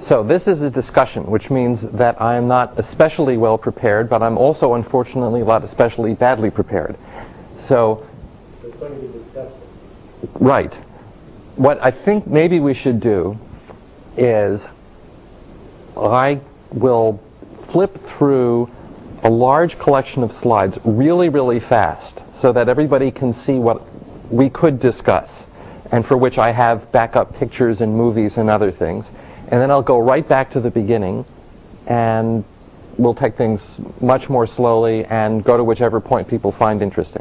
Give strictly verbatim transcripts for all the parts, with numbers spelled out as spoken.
So this is a discussion, which means that I'm not especially well prepared, but I'm also, unfortunately, not especially badly prepared. So, so it's going to be discussed. Right. What I think maybe we should do is I will flip through a large collection of slides really, really fast so that everybody can see what we could discuss, and for which I have backup pictures and movies and other things. And then I'll go right back to the beginning, and we'll take things much more slowly and go to whichever point people find interesting.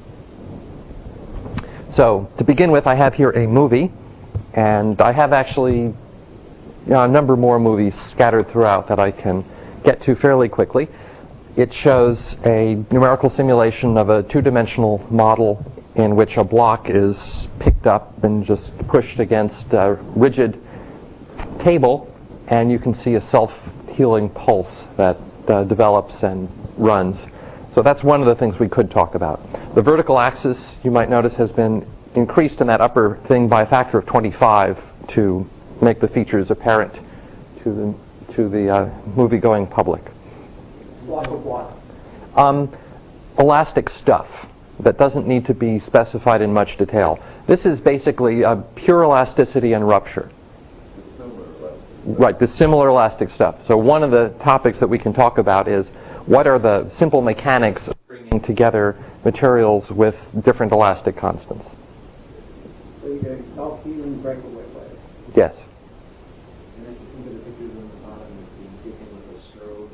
So, to begin with, I have here a movie, and I have actually you know, a number more movies scattered throughout that I can get to fairly quickly. It shows a numerical simulation of a two-dimensional model in which a block is picked up and just pushed against a rigid table, and you can see a self-healing pulse that uh, develops and runs. So that's one of the things we could talk about. The vertical axis, you might notice, has been increased in that upper thing by a factor of twenty-five to make the features apparent to the, to the uh, movie-going public. Block of what? Um, elastic stuff that doesn't need to be specified in much detail. This is basically uh, pure elasticity and rupture. Right, the similar elastic stuff. So one of the topics that we can talk about is what are the simple mechanics of bringing together materials with different elastic constants. So you're getting self-healing breakaway layers. Yes. And if you think of the pictures on the bottom, it's being taken with a strobe.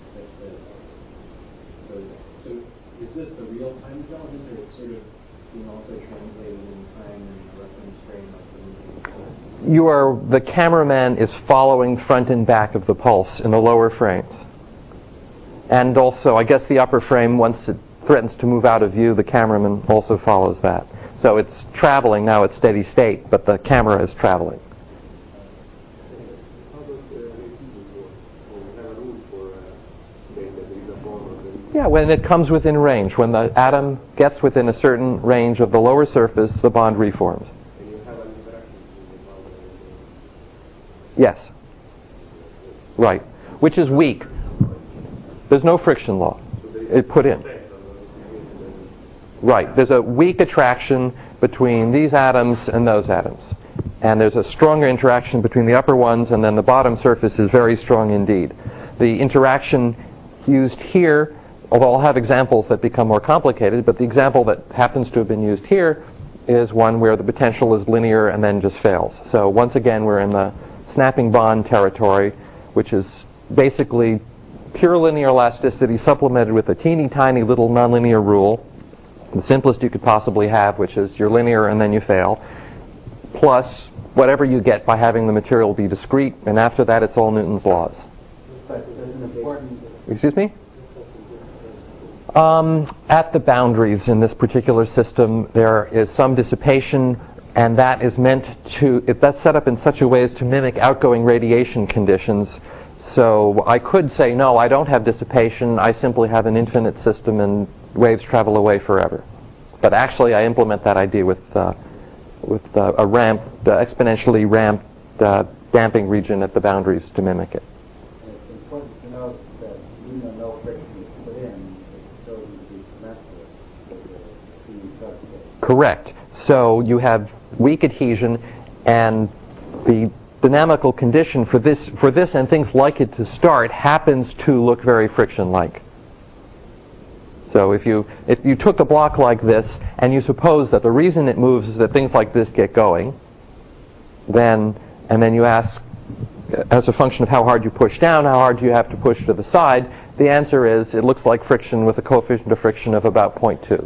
So, so is this the real-time development, or it's sort of being also translated in time and a reference frame of the movie? You are, the cameraman is following front and back of the pulse in the lower frames. And also, I guess the upper frame, once it threatens to move out of view, the cameraman also follows that. So it's traveling now at steady state, but the camera is traveling. Yeah, when it comes within range. When the atom gets within a certain range of the lower surface, the bond reforms. Yes. Right. Which is weak. There's no friction law. It put in. Right. There's a weak attraction between these atoms and those atoms. And there's a stronger interaction between the upper ones, and then the bottom surface is very strong indeed. The interaction used here, although I'll have examples that become more complicated, but the example that happens to have been used here is one where the potential is linear and then just fails. So once again, we're in the snapping bond territory, which is basically pure linear elasticity supplemented with a teeny tiny little nonlinear rule, the simplest you could possibly have, which is you're linear and then you fail, plus whatever you get by having the material be discrete, and after that it's all Newton's laws. Excuse me? Um, at the boundaries in this particular system, there is some dissipation, and that is meant to, it, that's set up in such a way as to mimic outgoing radiation conditions. So I could say, no, I don't have dissipation, I simply have an infinite system and waves travel away forever. But actually I implement that idea with, uh, with uh, a ramp, uh, exponentially ramped uh, damping region at the boundaries to mimic it. And it's important to note that even though no friction is put in, it's chosen to be commensurate with the being substrate. Correct. So you have weak adhesion, and the dynamical condition for this for this and things like it to start happens to look very friction-like. So if you if you took a block like this and you suppose that the reason it moves is that things like this get going, then and then you ask, as a function of how hard you push down, how hard do you have to push to the side, the answer is it looks like friction with a coefficient of friction of about zero point two.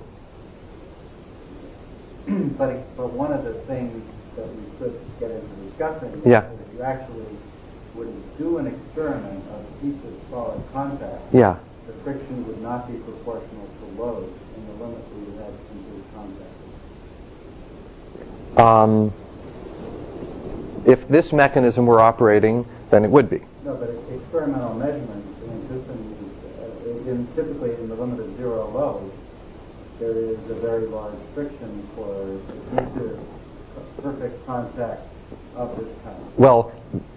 But, but one of the things that we could get into discussing is Yeah. that if you actually would do an experiment of a piece of solid contact, Yeah. the friction would not be proportional to load in the limit we would have complete contact. Um, if this mechanism were operating, then it would be. No, but experimental measurements in systems, uh, in, typically in the limit of zero load, there is a very large friction for adhesive perfect contact of this kind. Well,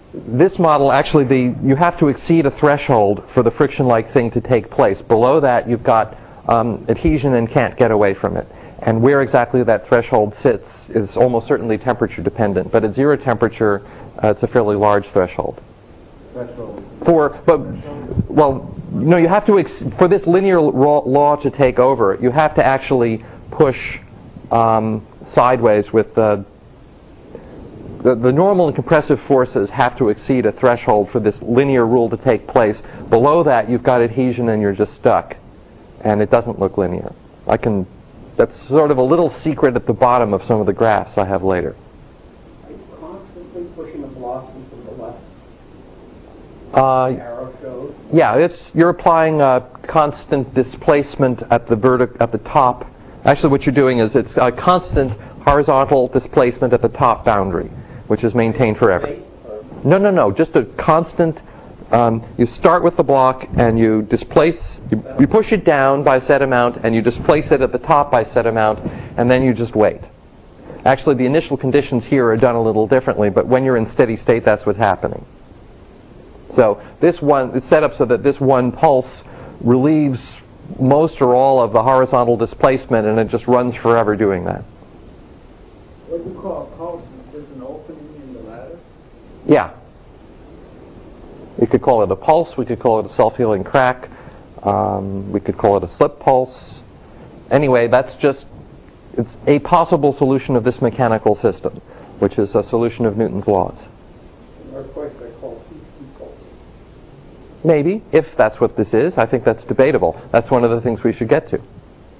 this model, actually, the you have to exceed a threshold for the friction-like thing to take place. Below that, you've got um, adhesion and can't get away from it. And where exactly that threshold sits is almost certainly temperature dependent. But at zero temperature, uh, it's a fairly large threshold. Threshold. For, but, well, no, you have to, ex- for this linear law, law to take over, you have to actually push um, sideways with the, the, the normal and compressive forces have to exceed a threshold for this linear rule to take place. Below that, you've got adhesion and you're just stuck. And it doesn't look linear. I can, that's sort of a little secret at the bottom of some of the graphs I have later. Are you constantly pushing the velocity from the left? Uh, The arrow shows. yeah, it's you're applying a constant displacement at the vertic at the top. Actually, what you're doing is it's a constant horizontal displacement at the top boundary, which is maintained forever. No, no, no, just a constant. Um, you start with the block and you displace, you, you push it down by a set amount and you displace it at the top by a set amount, and then you just wait. Actually, the initial conditions here are done a little differently, but when you're in steady state, that's what's happening. So this one, it's set up so that this one pulse relieves most or all of the horizontal displacement, and it just runs forever doing that. What you call a pulse is just an opening in the lattice? Yeah. We could call it a pulse. We could call it a self-healing crack. Um, we could call it a slip pulse. Anyway, that's just, it's a possible solution of this mechanical system, which is a solution of Newton's laws. Earthquakes they call P P pulses. Maybe, if that's what this is. I think that's debatable. That's one of the things we should get to. Two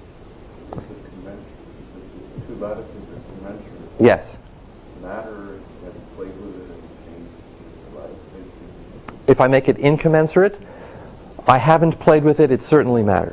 lattices are commensurate. Yes. Matter, have you played with it and changed the lattice? If I make it incommensurate, I haven't played with it. It certainly matters.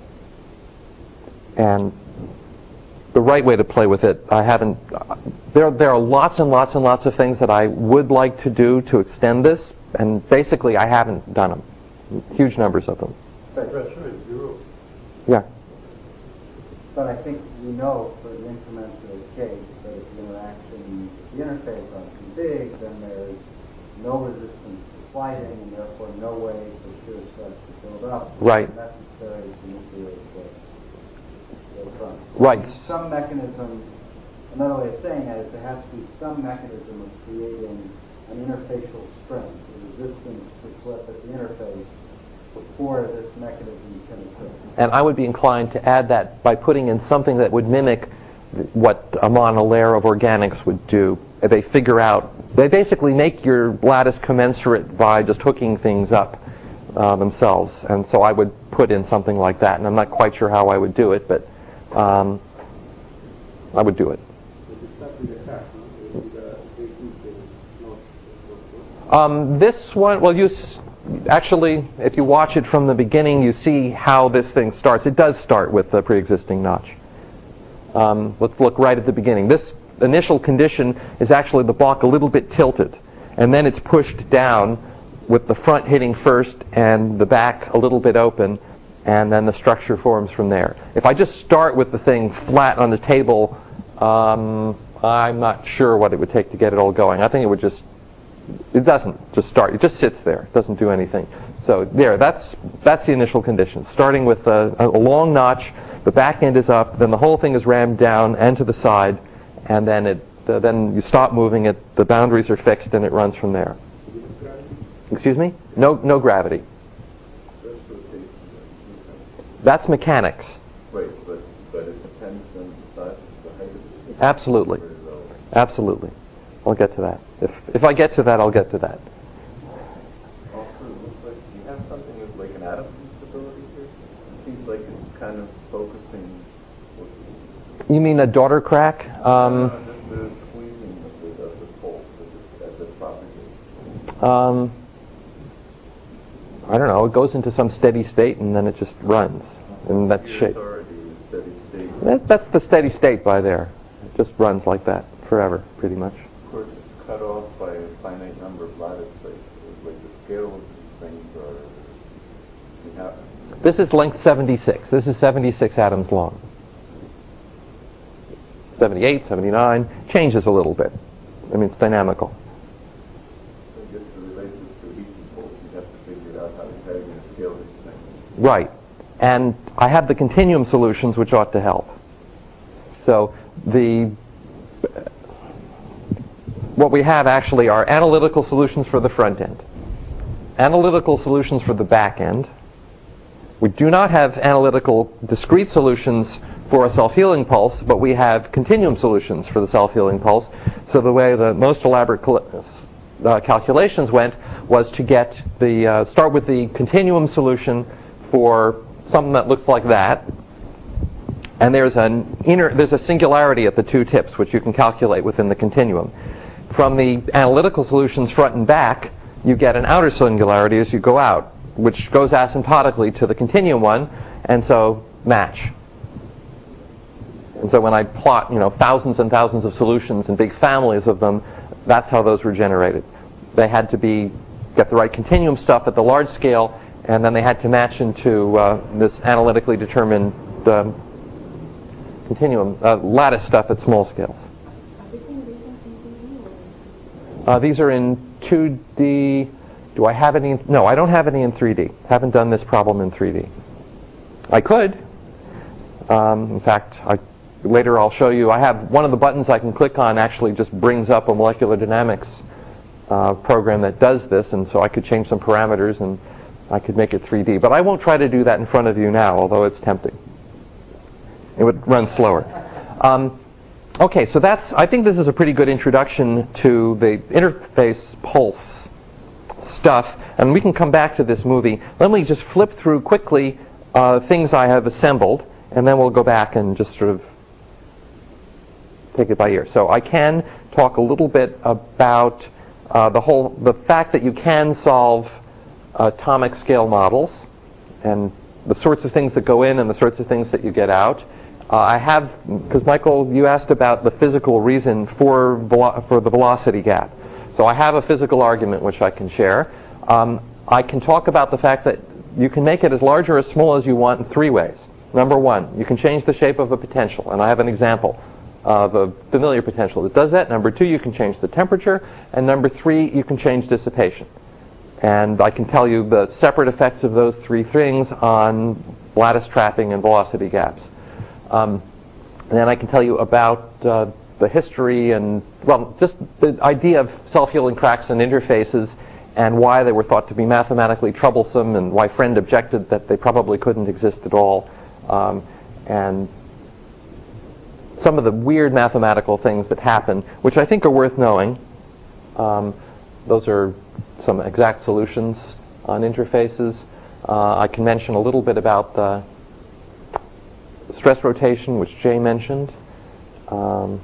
And the right way to play with it, I haven't. Uh, there, there are lots and lots and lots of things that I would like to do to extend this, and basically I haven't done them. Huge numbers of them. But, zero. Yeah. but I think you know for the incommensurate case that if the interaction, the interface are too big, then there's no resistance to sliding, and therefore no way for shear stress to build up. Right. Necessary to nucleate the, the front. Right. Some mechanism, another way of saying that is there has to be some mechanism of creating an interfacial strength, a resistance to slip at the interface before this mechanism can occur. And I would be inclined to add that by putting in something that would mimic what a monolayer of organics would do. They figure out, they basically make your lattice commensurate by just hooking things up uh, themselves. And so I would put in something like that. And I'm not quite sure how I would do it, but um, I would do it. Um, this one, well, you s- actually, if you watch it from the beginning, you see how this thing starts. It does start with the pre-existing notch. Um, let's look right at the beginning. This initial condition is actually the block a little bit tilted, and then it's pushed down with the front hitting first and the back a little bit open, and then the structure forms from there. If I just start with the thing flat on the table, um, I'm not sure what it would take to get it all going. I think it would just, it doesn't just start. It just sits there. It doesn't do anything. So there, that's that's the initial condition. Starting with a, a long notch, the back end is up, then the whole thing is rammed down and to the side, and then it uh, then you stop moving it. The boundaries are fixed, and it runs from there. Excuse me? No, no gravity. That's mechanics. Right, but but it depends on the size, the height of the. Absolutely. Absolutely. I'll get to that. If if I get to that, I'll get to that. Also, it looks like you have something of like an atom instability here. It seems like it's kind of focusing. You mean a daughter crack? Um, no, no, just the squeezing of the, of the pulse as it, as it propagates. um, I don't know. It goes into some steady state and then it just runs in that Your shape. authority is steady state. That, that's the steady state by there. It just runs like that forever, pretty much. Of course, it's cut off by a finite number of lattice states. Like the scale of these things are. You have, This is length seventy-six. This is seventy-six atoms long. seventy-eight, seventy-nine, changes a little bit. I mean, it's dynamical. I guess cohesion poles. You'd have to figure out how, how you're going to scale these things. Right. And I have the continuum solutions, which ought to help. So the what we have actually are analytical solutions for the front end, analytical solutions for the back end. We do not have analytical discrete solutions for a self-healing pulse, but we have continuum solutions for the self-healing pulse. So the way the most elaborate cal- uh, calculations went was to get the uh, start with the continuum solution for something that looks like that, and there's an inner there's a singularity at the two tips, which you can calculate within the continuum. From the analytical solutions front and back, you get an outer singularity as you go out, which goes asymptotically to the continuum one, and so match. And so when I plot, you know, thousands and thousands of solutions and big families of them, that's how those were generated. They had to be get the right continuum stuff at the large scale, and then they had to match into uh, this analytically determined uh, continuum uh, lattice stuff at small scales. Uh, these are in two D. Do I have any? No, I don't have any in three D. Haven't done this problem in three D. I could. Um, in fact, I, later I'll show you. I have one of the buttons I can click on actually just brings up a molecular dynamics uh, program that does this, and so I could change some parameters and I could make it three D. But I won't try to do that in front of you now, although it's tempting. It would run slower. Um, okay, so that's. I think this is a pretty good introduction to the interface pulse stuff, and we can come back to this movie. Let me just flip through quickly uh, things I have assembled, and then we'll go back and just sort of take it by ear. So I can talk a little bit about uh, the whole, the fact that you can solve atomic scale models, and the sorts of things that go in and the sorts of things that you get out. Uh, I have, because Michael, you asked about the physical reason for velo- for the velocity gap. So I have a physical argument which I can share. Um, I can talk about the fact that you can make it as large or as small as you want in three ways. Number one, you can change the shape of a potential, and I have an example of a familiar potential that does that. Number two, you can change the temperature, and number three, you can change dissipation. And I can tell you the separate effects of those three things on lattice trapping and velocity gaps. Um, and then I can tell you about uh, the history and, well, just the idea of self-healing cracks and interfaces and why they were thought to be mathematically troublesome and why Friend objected that they probably couldn't exist at all. Um, and some of the weird mathematical things that happen, which I think are worth knowing. Um, those are some exact solutions on interfaces. Uh, I can mention a little bit about the stress rotation, which Jay mentioned, um,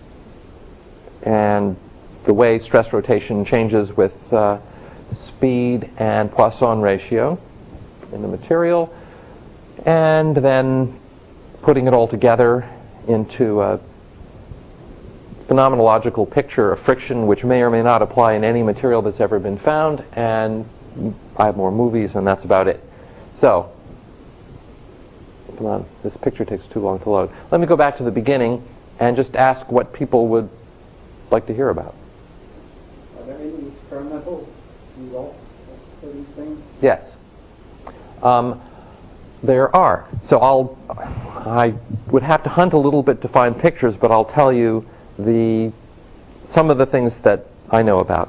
and the way stress rotation changes with uh, speed and Poisson ratio in the material, and then putting it all together into a phenomenological picture of friction, which may or may not apply in any material that's ever been found, and I have more movies, and that's about it. So, come on, this picture takes too long to load. Let me go back to the beginning and just ask what people would like to hear about. Are there any experimental results for these things? Yes. Um, there are. So I'll, I would have to hunt a little bit to find pictures, but I'll tell you the some of the things that I know about.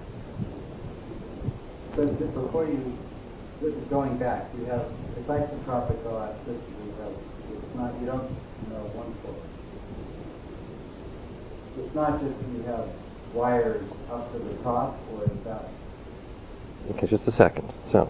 So just before you, going back, you have it's isotropic elasticity. You have, it's not, you don't know one force. It's not just you have wires up to the top, or is that? Okay, just a second. So.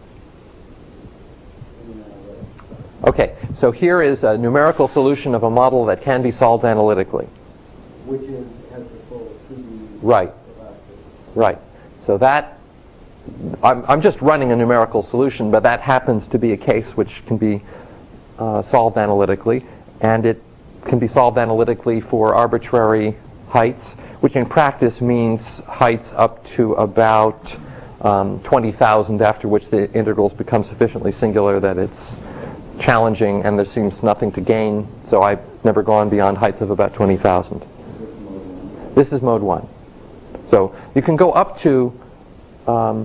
Okay, so here is a numerical solution of a model that can be solved analytically. Which is has the full two D Right. elasticity. Right. So that, I'm, I'm just running a numerical solution, but that happens to be a case which can be uh, solved analytically, and it can be solved analytically for arbitrary heights, which in practice means heights up to about um, twenty thousand, after which the integrals become sufficiently singular that it's challenging and there seems nothing to gain. So I've never gone beyond heights of about twenty thousand. This is mode one. So you can go up to um,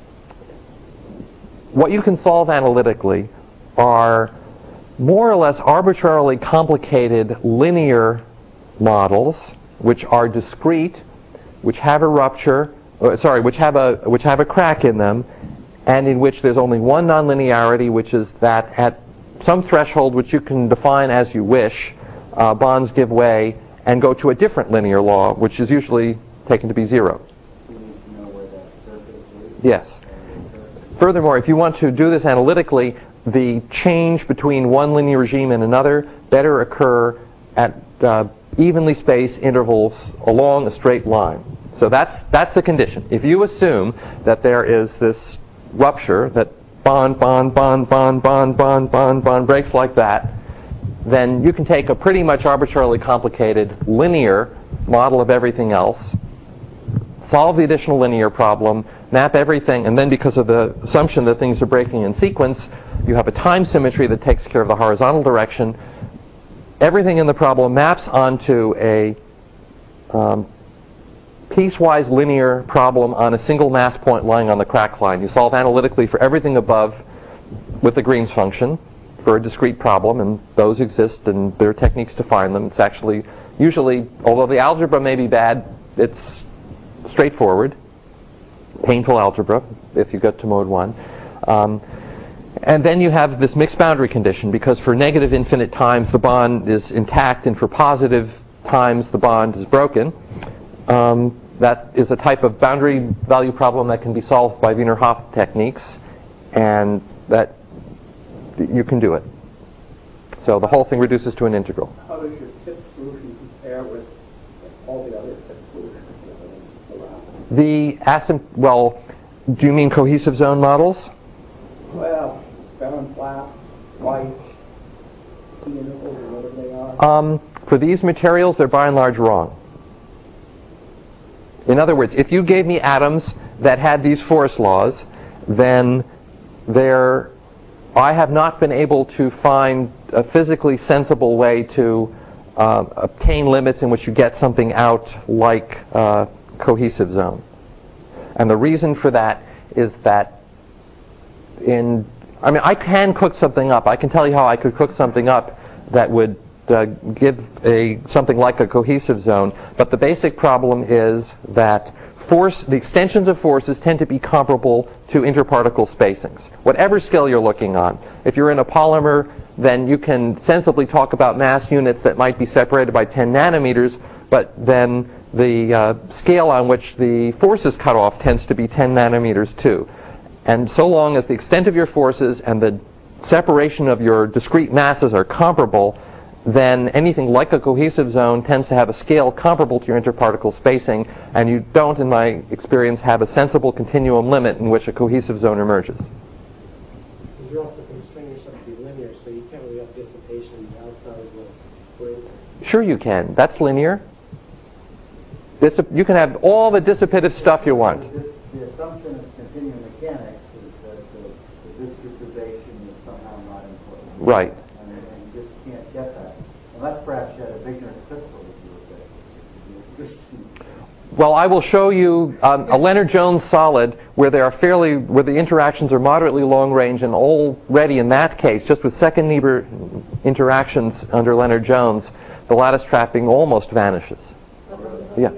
what you can solve analytically are more or less arbitrarily complicated linear models, which are discrete, which have a rupture, uh, sorry, which have a which have a crack in them, and in which there's only one nonlinearity, which is that at some threshold, which you can define as you wish, uh, bonds give way and go to a different linear law, which is usually taken to be zero. You need to know where that surface is. Yes. Furthermore, if you want to do this analytically, the change between one linear regime and another better occur at uh, evenly spaced intervals along a straight line. So that's that's the condition. If you assume that there is this rupture, that bond, bond, bond, bond, bond, bond, bond, bond breaks like that, then you can take a pretty much arbitrarily complicated linear model of everything else, solve the additional linear problem, map everything, and then because of the assumption that things are breaking in sequence, you have a time symmetry that takes care of the horizontal direction. Everything in the problem maps onto a um, piecewise linear problem on a single mass point lying on the crack line. You solve analytically for everything above with the Green's function for a discrete problem, and those exist, and there are techniques to find them. It's actually, usually, although the algebra may be bad, it's straightforward. Painful algebra, if you get to mode one. Um, and then you have this mixed boundary condition, because for negative infinite times the bond is intact, and for positive times the bond is broken. Um, that is a type of boundary value problem that can be solved by Wiener-Hopf techniques, and that you can do it. So the whole thing reduces to an integral. How does your tip solution compare with all the other tip solutions around? The asymt- well, do you mean cohesive zone models? Well, Baron Flapp, Weiss, T intervals, or whatever they are. Um, for these materials, they're by and large wrong. In other words, if you gave me atoms that had these force laws, then they're, I have not been able to find a physically sensible way to uh, obtain limits in which you get something out like uh, cohesive zone. And the reason for that is that in, I mean, I can cook something up. I can tell you how I could cook something up that would uh, give a something like a cohesive zone. But the basic problem is that force, the extensions of forces tend to be comparable to interparticle spacings, whatever scale you're looking on. If you're in a polymer, then you can sensibly talk about mass units that might be separated by ten nanometers, but then the uh, scale on which the force is cut off tends to be ten nanometers too. And so long as the extent of your forces and the separation of your discrete masses are comparable, then anything like a cohesive zone tends to have a scale comparable to your interparticle spacing, and you don't, in my experience, have a sensible continuum limit in which a cohesive zone emerges. You're also constraining yourself to be linear, so you can't really have dissipation outside of the equation. Sure you can. That's linear. Dissip- you can have all the dissipative stuff you want. This, the assumption of continuum mechanics is that the, the discretization is somehow not important. Right. And, and you just can't get that. Unless perhaps you had a Wigner crystal, as you were saying. Well, I will show you um, a Leonard-Jones solid where they are fairly, where the interactions are moderately long range, and already in that case, just with second Niebuhr interactions under Leonard-Jones, the lattice trapping almost vanishes. Yeah.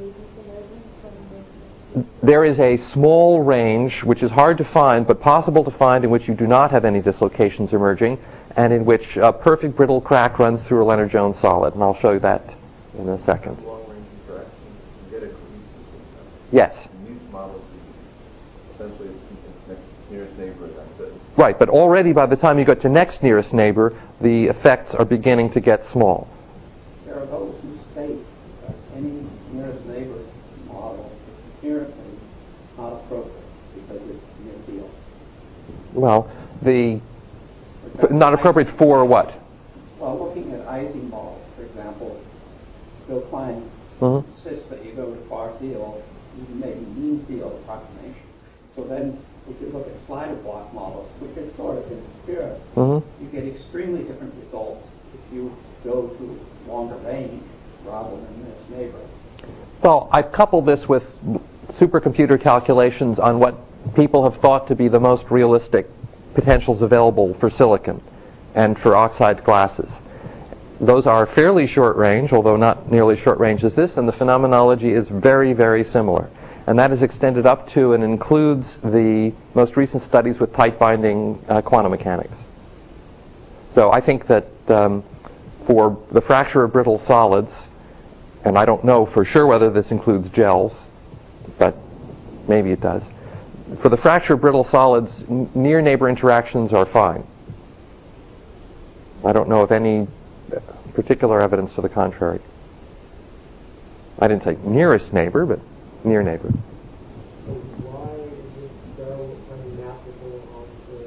There is a small range, which is hard to find, but possible to find, in which you do not have any dislocations emerging, and in which a perfect brittle crack runs through a Leonard-Jones solid, and I'll show you that in a second. Long-range interactions, you get a cohesive system. Yes. In these models, essentially it's, it's next, nearest neighbor, that's it. Right, but already by the time you get to next nearest neighbor, the effects are beginning to get small. There are those who state that any nearest neighbor model is inherently not appropriate because it's near field. Well, the not appropriate for what? Well, looking at Ising models, for example, Bill Klein Mm-hmm. insists that you go to far field, you make a mean field approximation. So then, if you look at slider block models, which are sort of in the spirit, Mm-hmm. you get extremely different results if you go to longer range rather than this neighbor. Well, I've coupled this with supercomputer calculations on what people have thought to be the most realistic potentials available for silicon and for oxide glasses. Those are fairly short range, although not nearly short range as this, and the phenomenology is very, very similar. And that is extended up to and includes the most recent studies with tight binding uh, quantum mechanics. So I think that um, for the fracture of brittle solids, and I don't know for sure whether this includes gels, but maybe it does. For the fracture of brittle solids, n- near neighbor interactions are fine. I don't know of any particular evidence to the contrary. I didn't say nearest neighbor, but near neighbor. So why is this so unmappable onto,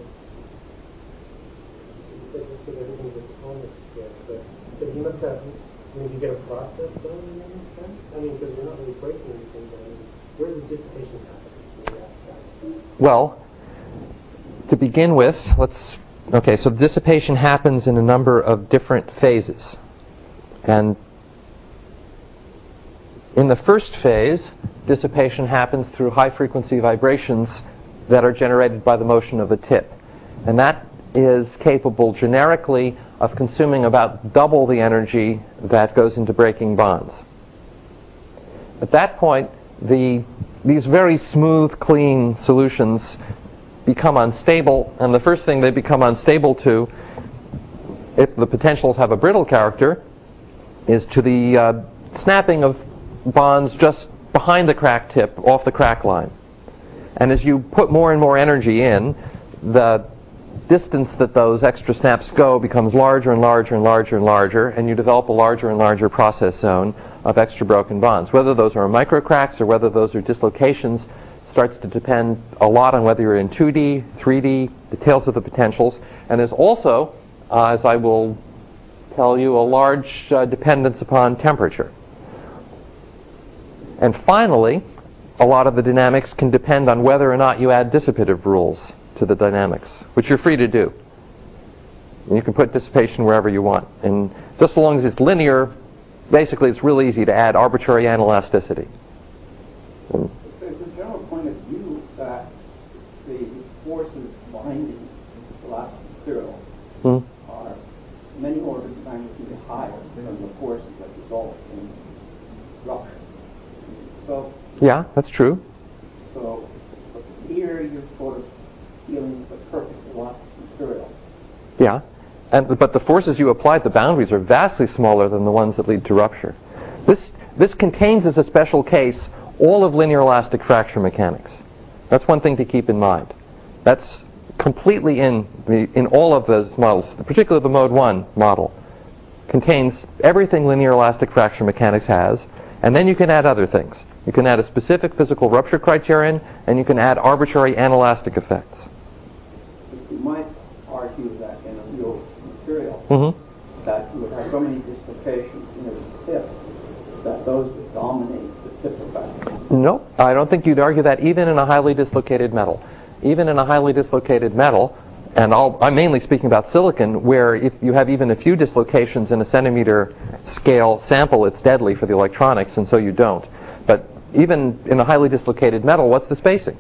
you said just because everything's atomic scale, but, but you must have, I mean, you get a process zone in any sense? I mean, because we're not really breaking anything, but I mean, where's the dissipation happening? Well, to begin with, let's, okay, so dissipation happens in a number of different phases. And in the first phase, dissipation happens through high-frequency vibrations that are generated by the motion of the tip. And that is capable generically of consuming about double the energy that goes into breaking bonds. At that point, the, these very smooth, clean solutions become unstable, and the first thing they become unstable to, if the potentials have a brittle character, is to the uh, snapping of bonds just behind the crack tip, off the crack line. And as you put more and more energy in, the distance that those extra snaps go becomes larger and larger and larger and larger, and you develop a larger and larger process zone of extra broken bonds. Whether those are microcracks or whether those are dislocations starts to depend a lot on whether you're in two D, three D, details of the potentials, and there's also, uh, as I will tell you, a large uh, dependence upon temperature. And finally, a lot of the dynamics can depend on whether or not you add dissipative rules to the dynamics, which you're free to do. And you can put dissipation wherever you want. And just so long as it's linear, basically it's real easy to add arbitrary anelasticity. And There's a general point of view that the forces binding the elastic material hmm? are many orders of magnitude higher than the forces that result in rupture. So, yeah, that's true. so here you're sort of dealing with the perfect elastic material. Yeah. And, but the forces you apply at the boundaries are vastly smaller than the ones that lead to rupture. This, this contains as a special case all of linear elastic fracture mechanics. That's one thing to keep in mind. That's completely in, the, in all of those models, particularly the mode one model, contains everything linear elastic fracture mechanics has, and then you can add other things. You can add a specific physical rupture criterion, and you can add arbitrary anelastic effects. You might argue that in a real material, Mm-hmm. that you would have so many dislocations near the tip that those would dominate the tip effect. No, I don't think you'd argue that even in a highly dislocated metal. Even in a highly dislocated metal, and I'll, I'm mainly speaking about silicon, where if you have even a few dislocations in a centimeter scale sample, it's deadly for the electronics, and so you don't. But even in a highly dislocated metal, what's the spacing?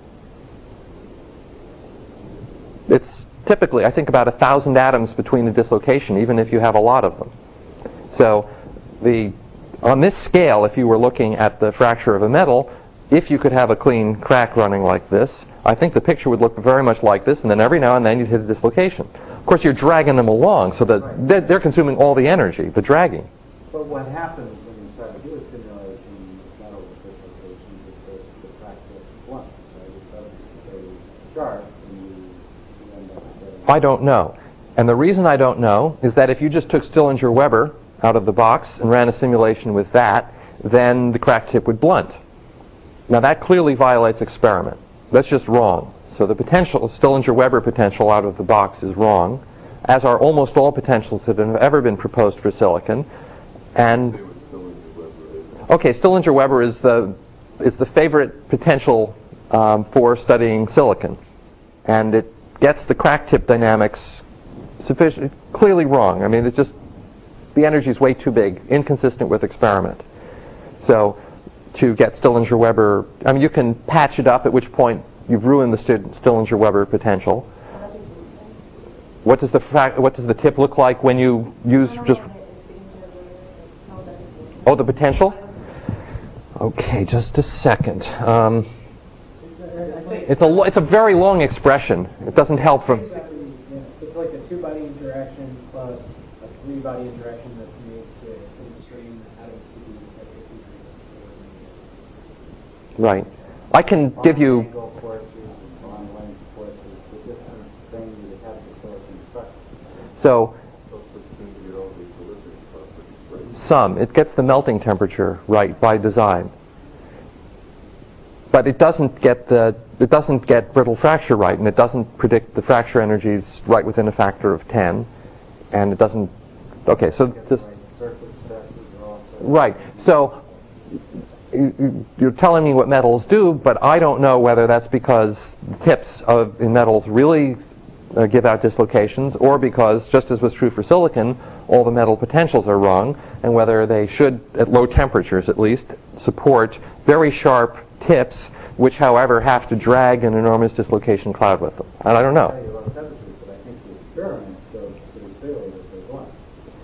It's typically, I think, about a thousand atoms between a dislocation, even if you have a lot of them. So the on this scale, if you were looking at the fracture of a metal, if you could have a clean crack running like this, I think the picture would look very much like this, and then every now and then you'd hit a dislocation. Of course, you're dragging them along, so that Right. they're, they're consuming all the energy, the dragging. But what happens when you try to do a simulation with metal dislocations is that the crack gets blunt, right? It doesn't stay sharp, and you, you end up getting... I don't know. And the reason I don't know is that if you just took Stillinger-Weber out of the box and ran a simulation with that, then the crack tip would blunt. Now that clearly violates experiment. That's just wrong. So the potential, Stillinger-Weber potential out of the box is wrong, as are almost all potentials that have ever been proposed for silicon. And okay, Stillinger-Weber is the is the favorite potential um, for studying silicon, and it gets the crack tip dynamics sufficient, clearly wrong. I mean, it's just the energy is way too big, inconsistent with experiment. So to get Stillinger-Weber. I mean, you can patch it up, at which point you've ruined the Stillinger-Weber potential. What does the fact, what does the tip look like when you use just? Oh, the potential. Okay, just a second. Um, it's a lo- it's a very long expression. It doesn't help from. It's like a two-body interaction plus a three-body interaction that's made to constrain atoms to be separately. Right. I can give you. Angle forces and bond length forces, the distance thing you have the silicon structure. So So this seems to get all the equilibrium properties, right? some. It gets the melting temperature right by design. But it doesn't get the it doesn't get brittle fracture right, and it doesn't predict the fracture energies right within a factor of ten, and it doesn't. Okay, so this. Surface stresses are also Right. So you- you- you're telling me what metals do, but I don't know whether that's because the tips of in metals really uh, give out dislocations, or because, just as was true for silicon, all the metal potentials are wrong, and whether they should, at low temperatures at least, support very sharp tips, which, however, have to drag an enormous dislocation cloud with them. And I don't know. very low temperatures, but I think the experiment shows pretty clearly that they won't.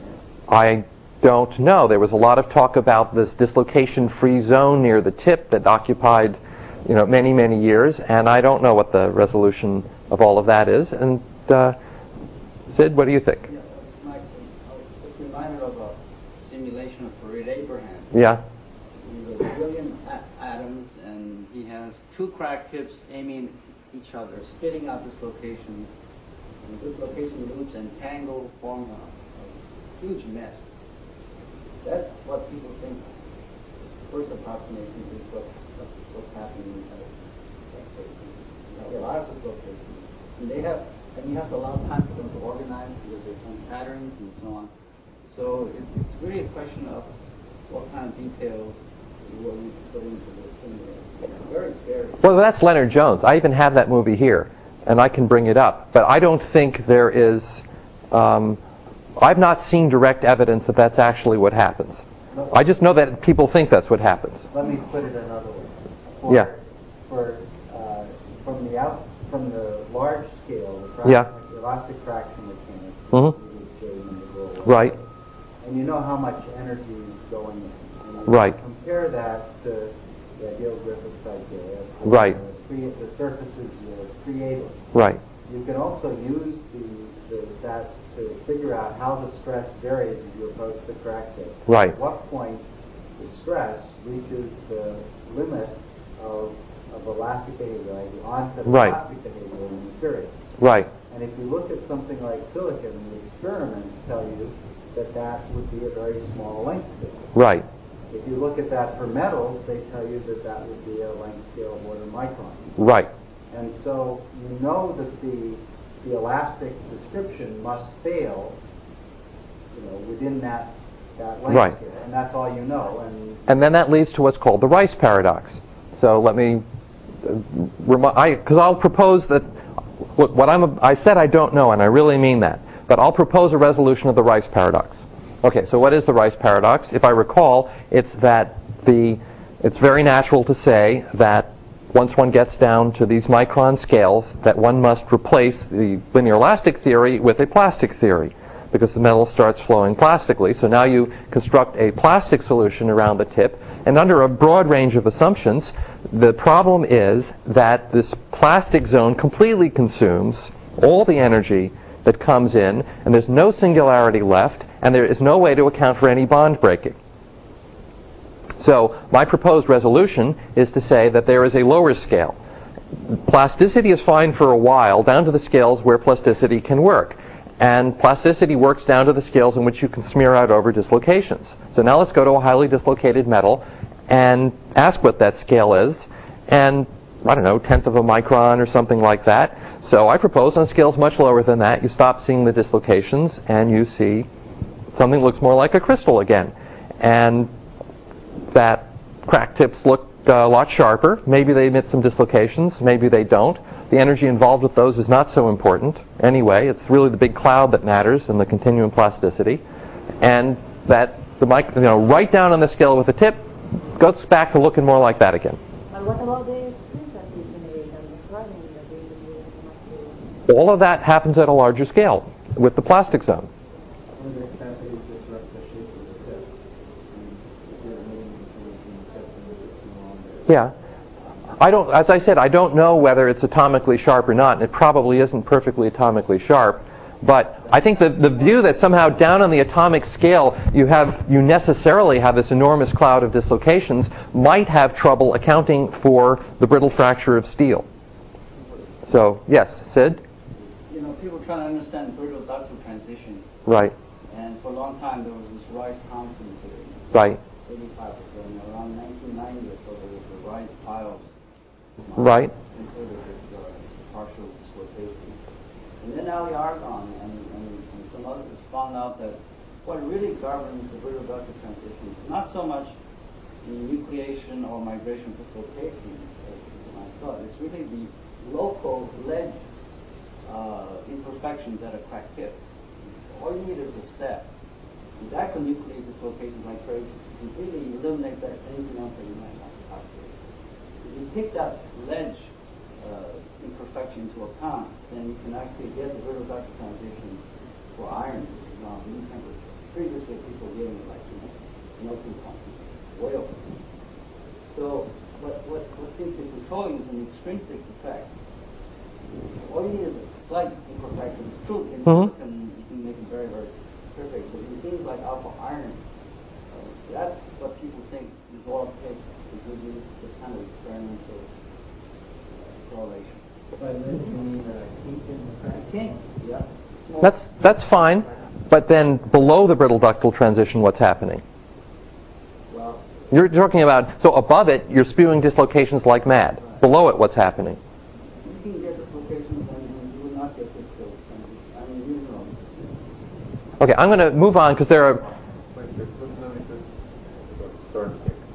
I don't know. There was a lot of talk about this dislocation-free zone near the tip that occupied, you know, many, many years, and I don't know what the resolution of all of that is. And uh, Sid, what do you think? Yeah, Mike, I was just reminded of a simulation of Farid Abraham. Yeah. With a billion a- atoms, and he has two crack tips aiming each other, spitting out dislocations. And dislocation loops entangle, form a, a huge mess. That's what people think. First approximation is what, what's happening in that dislocation. You have a lot of dislocations. And they have, and you have to allow time for them to organize because they form patterns and so on. So it, it's really a question of what kind of details you're willing to put into the simulation. It's very scary. Well, that's Leonard Jones. I even have that movie here, and I can bring it up. But I don't think there is. Um, I've not seen direct evidence that that's actually what happens. I just know that people think that's what happens. Let me put it another way. For, Yeah. For uh, from the out from the large scale, the, frac- Yeah. the elastic fraction mechanics, Mhm. you would say integral, Right. and you know how much energy is going in. And you Right. Compare that to the ideal Griffith criteria. for Right. The, crea- the surfaces you're creating. Right. You can also use the, the that to figure out how the stress varies as you approach the crack tip. Right. At what point the stress reaches the limit of, of elastic behavior, like the onset of Right. elastic behavior in the material. Right. And if you look at something like silicon, the experiments tell you that that would be a very small length scale. Right. If you look at that for metals, they tell you that that would be a length scale of order micron. Right. And so you know that the the elastic description must fail, you know, within that that length Right. scale, and that's all you know. And And then that leads to what's called the Rice paradox. So let me, uh, I because I'll propose that. Look, what I'm. A, I said I don't know, and I really mean that. But I'll propose a resolution of the Rice paradox. Okay. So what is the Rice paradox? If I recall, it's that the. It's very natural to say that once one gets down to these micron scales, that one must replace the linear elastic theory with a plastic theory, because the metal starts flowing plastically. So now you construct a plastic solution around the tip, and under a broad range of assumptions, the problem is that this plastic zone completely consumes all the energy that comes in, and there's no singularity left, and there is no way to account for any bond breaking. So my proposed resolution is to say that there is a lower scale. Plasticity is fine for a while, down to the scales where plasticity can work. And plasticity works down to the scales in which you can smear out over dislocations. So now let's go to a highly dislocated metal and ask what that scale is. And, I don't know, tenth of a micron or something like that. So I propose on scales much lower than that, you stop seeing the dislocations and you see something that looks more like a crystal again. And that crack tips look uh, a lot sharper. Maybe they emit some dislocations, maybe they don't. The energy involved with those is not so important anyway. It's really the big cloud that matters and the continuum plasticity. And that the mic, you know, right down on the scale with the tip, goes back to looking more like that again. But what about the stress that is generated and the crying that they do? All of that happens at a larger scale with the plastic zone. Whether cavities disrupt the shape of the tip. And if you're emitting the solution tip, then it's no longer. Yeah. I don't, as I said, I don't know whether it's atomically sharp or not, and it probably isn't perfectly atomically sharp. But I think the, the view that somehow down on the atomic scale you have you necessarily have this enormous cloud of dislocations might have trouble accounting for the brittle fracture of steel. So, yes, Sid? You know, people trying to understand brittle ductile transition. Right. And for a long time there was this Rice-Thompson theory. Right. eighty-five percent. Around nineteen ninety or so, there was the Rice-Piles. Right. Included this uh, partial dislocation. And then Ali Argonne and, and, and some others found out that what really governs the brittle ductile transition is not so much the nucleation or migration dislocation, as I thought. It's really the local ledge uh, imperfections at a crack tip. All you need is a step. And that can nucleate dislocations like Craig completely eliminates that anything else that you might want to talk to. If you take that ledge uh, imperfection into account, then you can actually get the brittle ductile transition for iron, which is now new temperature. Previously, people were getting it like, you know, melting point, way over. So, what, what, what seems to be controlling is an extrinsic effect. All you need is a slight imperfection. It's true, in Mm-hmm. silicon, you can make it very, very perfect, but in things like alpha iron, uh, that's what people think is all it takes to give you this kind of experimental uh, correlation. By ledge, you mean a kink in the crack? Kink, yeah. Well, That's that's fine, but then below the brittle ductile transition, what's happening? well, You're talking about, so above it, you're spewing dislocations like mad. Below it, what's happening? you can get dislocations and you will not get this sort of transition. I mean, you know. Okay, I'm going to move on because there are... Wait, just let me just start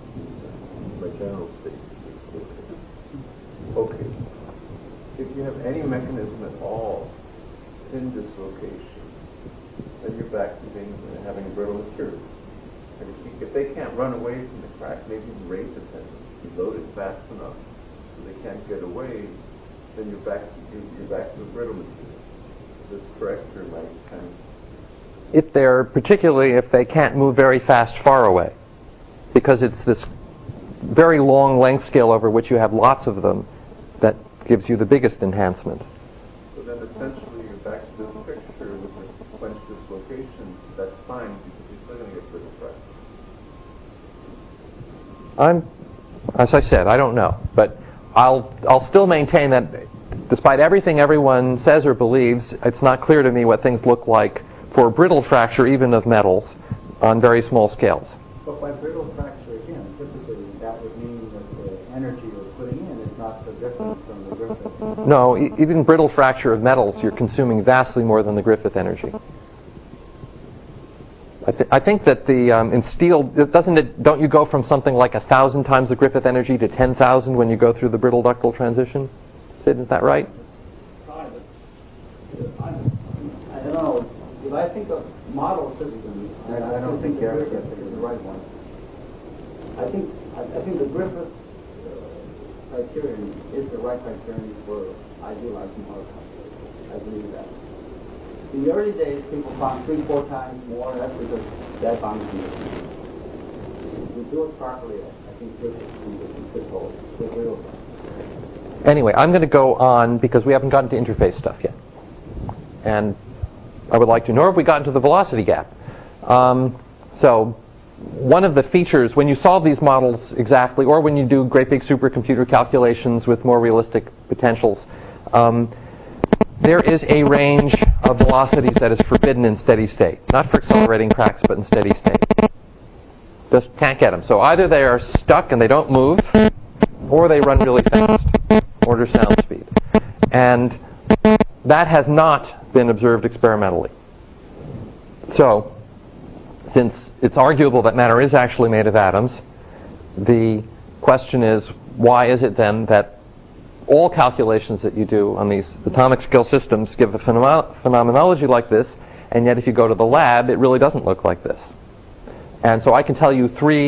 my general statement. Okay. If you have any mechanism at all in dislocation, then you're back to being having a brittle material. And if, you, if they can't run away from the crack, maybe even rate dependent, you load it fast enough so they can't get away, then you're back to you're, you're back to a brittle material. Is this correct, or am I kind of... If they're, particularly if they can't move very fast far away, because it's this very long length scale over which you have lots of them that gives you the biggest enhancement. So then essentially you're back to this picture with this sequence dislocation. That's fine because you're still going to get brittle fracture. I'm, as I said, I don't know, but I'll I'll still maintain that despite everything everyone says or believes, it's not clear to me what things look like for brittle fracture, even of metals, on very small scales. But by brittle fracture, again, typically that would mean that the energy you're putting in is not so different from the Griffith. No, e- even brittle fracture of metals, you're consuming vastly more than the Griffith energy. I, th- I think that the um, in steel, doesn't it? Don't you go from something like a thousand times the Griffith energy to ten thousand when you go through the brittle ductile transition? Sid, is that right? Probably, but I, I don't know. If I think of model systems, I, I don't think you ever get to the right one. I think I, I think the Griffith uh, criterion is the right criterion for idealized model calculation. I believe that. In the early days, people found three, four times more. That's because that boundary conditions. If you do it properly, I think Griffith conditions could hold. Could real. Anyway, I'm going to go on because we haven't gotten to interface stuff yet. And I would like to, nor have we gotten to the velocity gap. Um, so one of the features, when you solve these models exactly, or when you do great big supercomputer calculations with more realistic potentials, um, there is a range of velocities that is forbidden in steady state. Not for accelerating cracks, but in steady state. Just can't get them. So either they are stuck and they don't move, or they run really fast, order sound speed. And that has not been observed experimentally. So, since it's arguable that matter is actually made of atoms, the question is, why is it then that all calculations that you do on these atomic scale systems give a phenom- phenomenology like this, and yet if you go to the lab, it really doesn't look like this? And so I can tell you three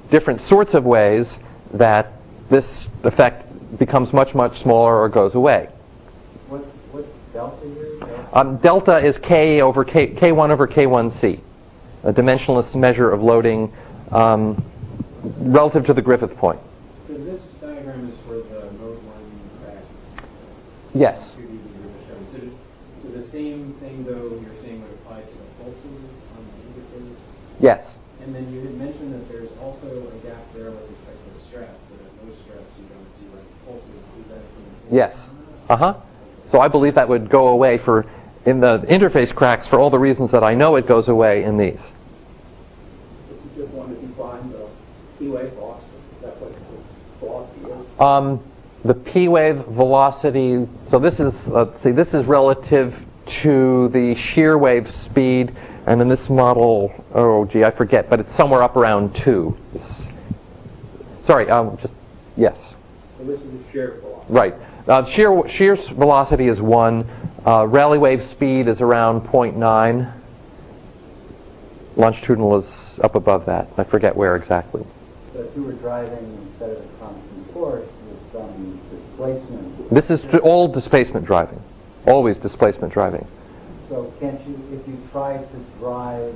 different sorts of ways that this effect becomes much, much smaller or goes away. What, what's delta here? Delta? Um, delta is K over K, K1 over K one C, a dimensionless measure of loading um, relative to the Griffith point. So this diagram is for the mode one crack. Yes. two D you were showing. So, so the same thing, though, you're saying would apply to the pulses on the interface? Yes. And then you had mentioned that there's also a gap there with respect to the stress, that at low stress you don't see like pulses. Is that from the same Yes. phenomena? Uh-huh. So I believe that would go away for in the interface cracks for all the reasons that I know it goes away in these. If you just want to define the P-wave velocity, that's what the velocity is. Um, the P-wave velocity, so this is, let's see, this is relative to the shear wave speed, and in this model, oh gee, I forget, but it's somewhere up around two. It's, sorry, um, just, yes. So this is the shear velocity. Right. Uh, shear, shear velocity is one. Uh, Rayleigh wave speed is around zero point nine. Longitudinal is up above that. I forget where exactly. So if you were driving instead of a constant force with some displacement. This is all displacement driving. Always displacement driving. So can't you, if you try to drive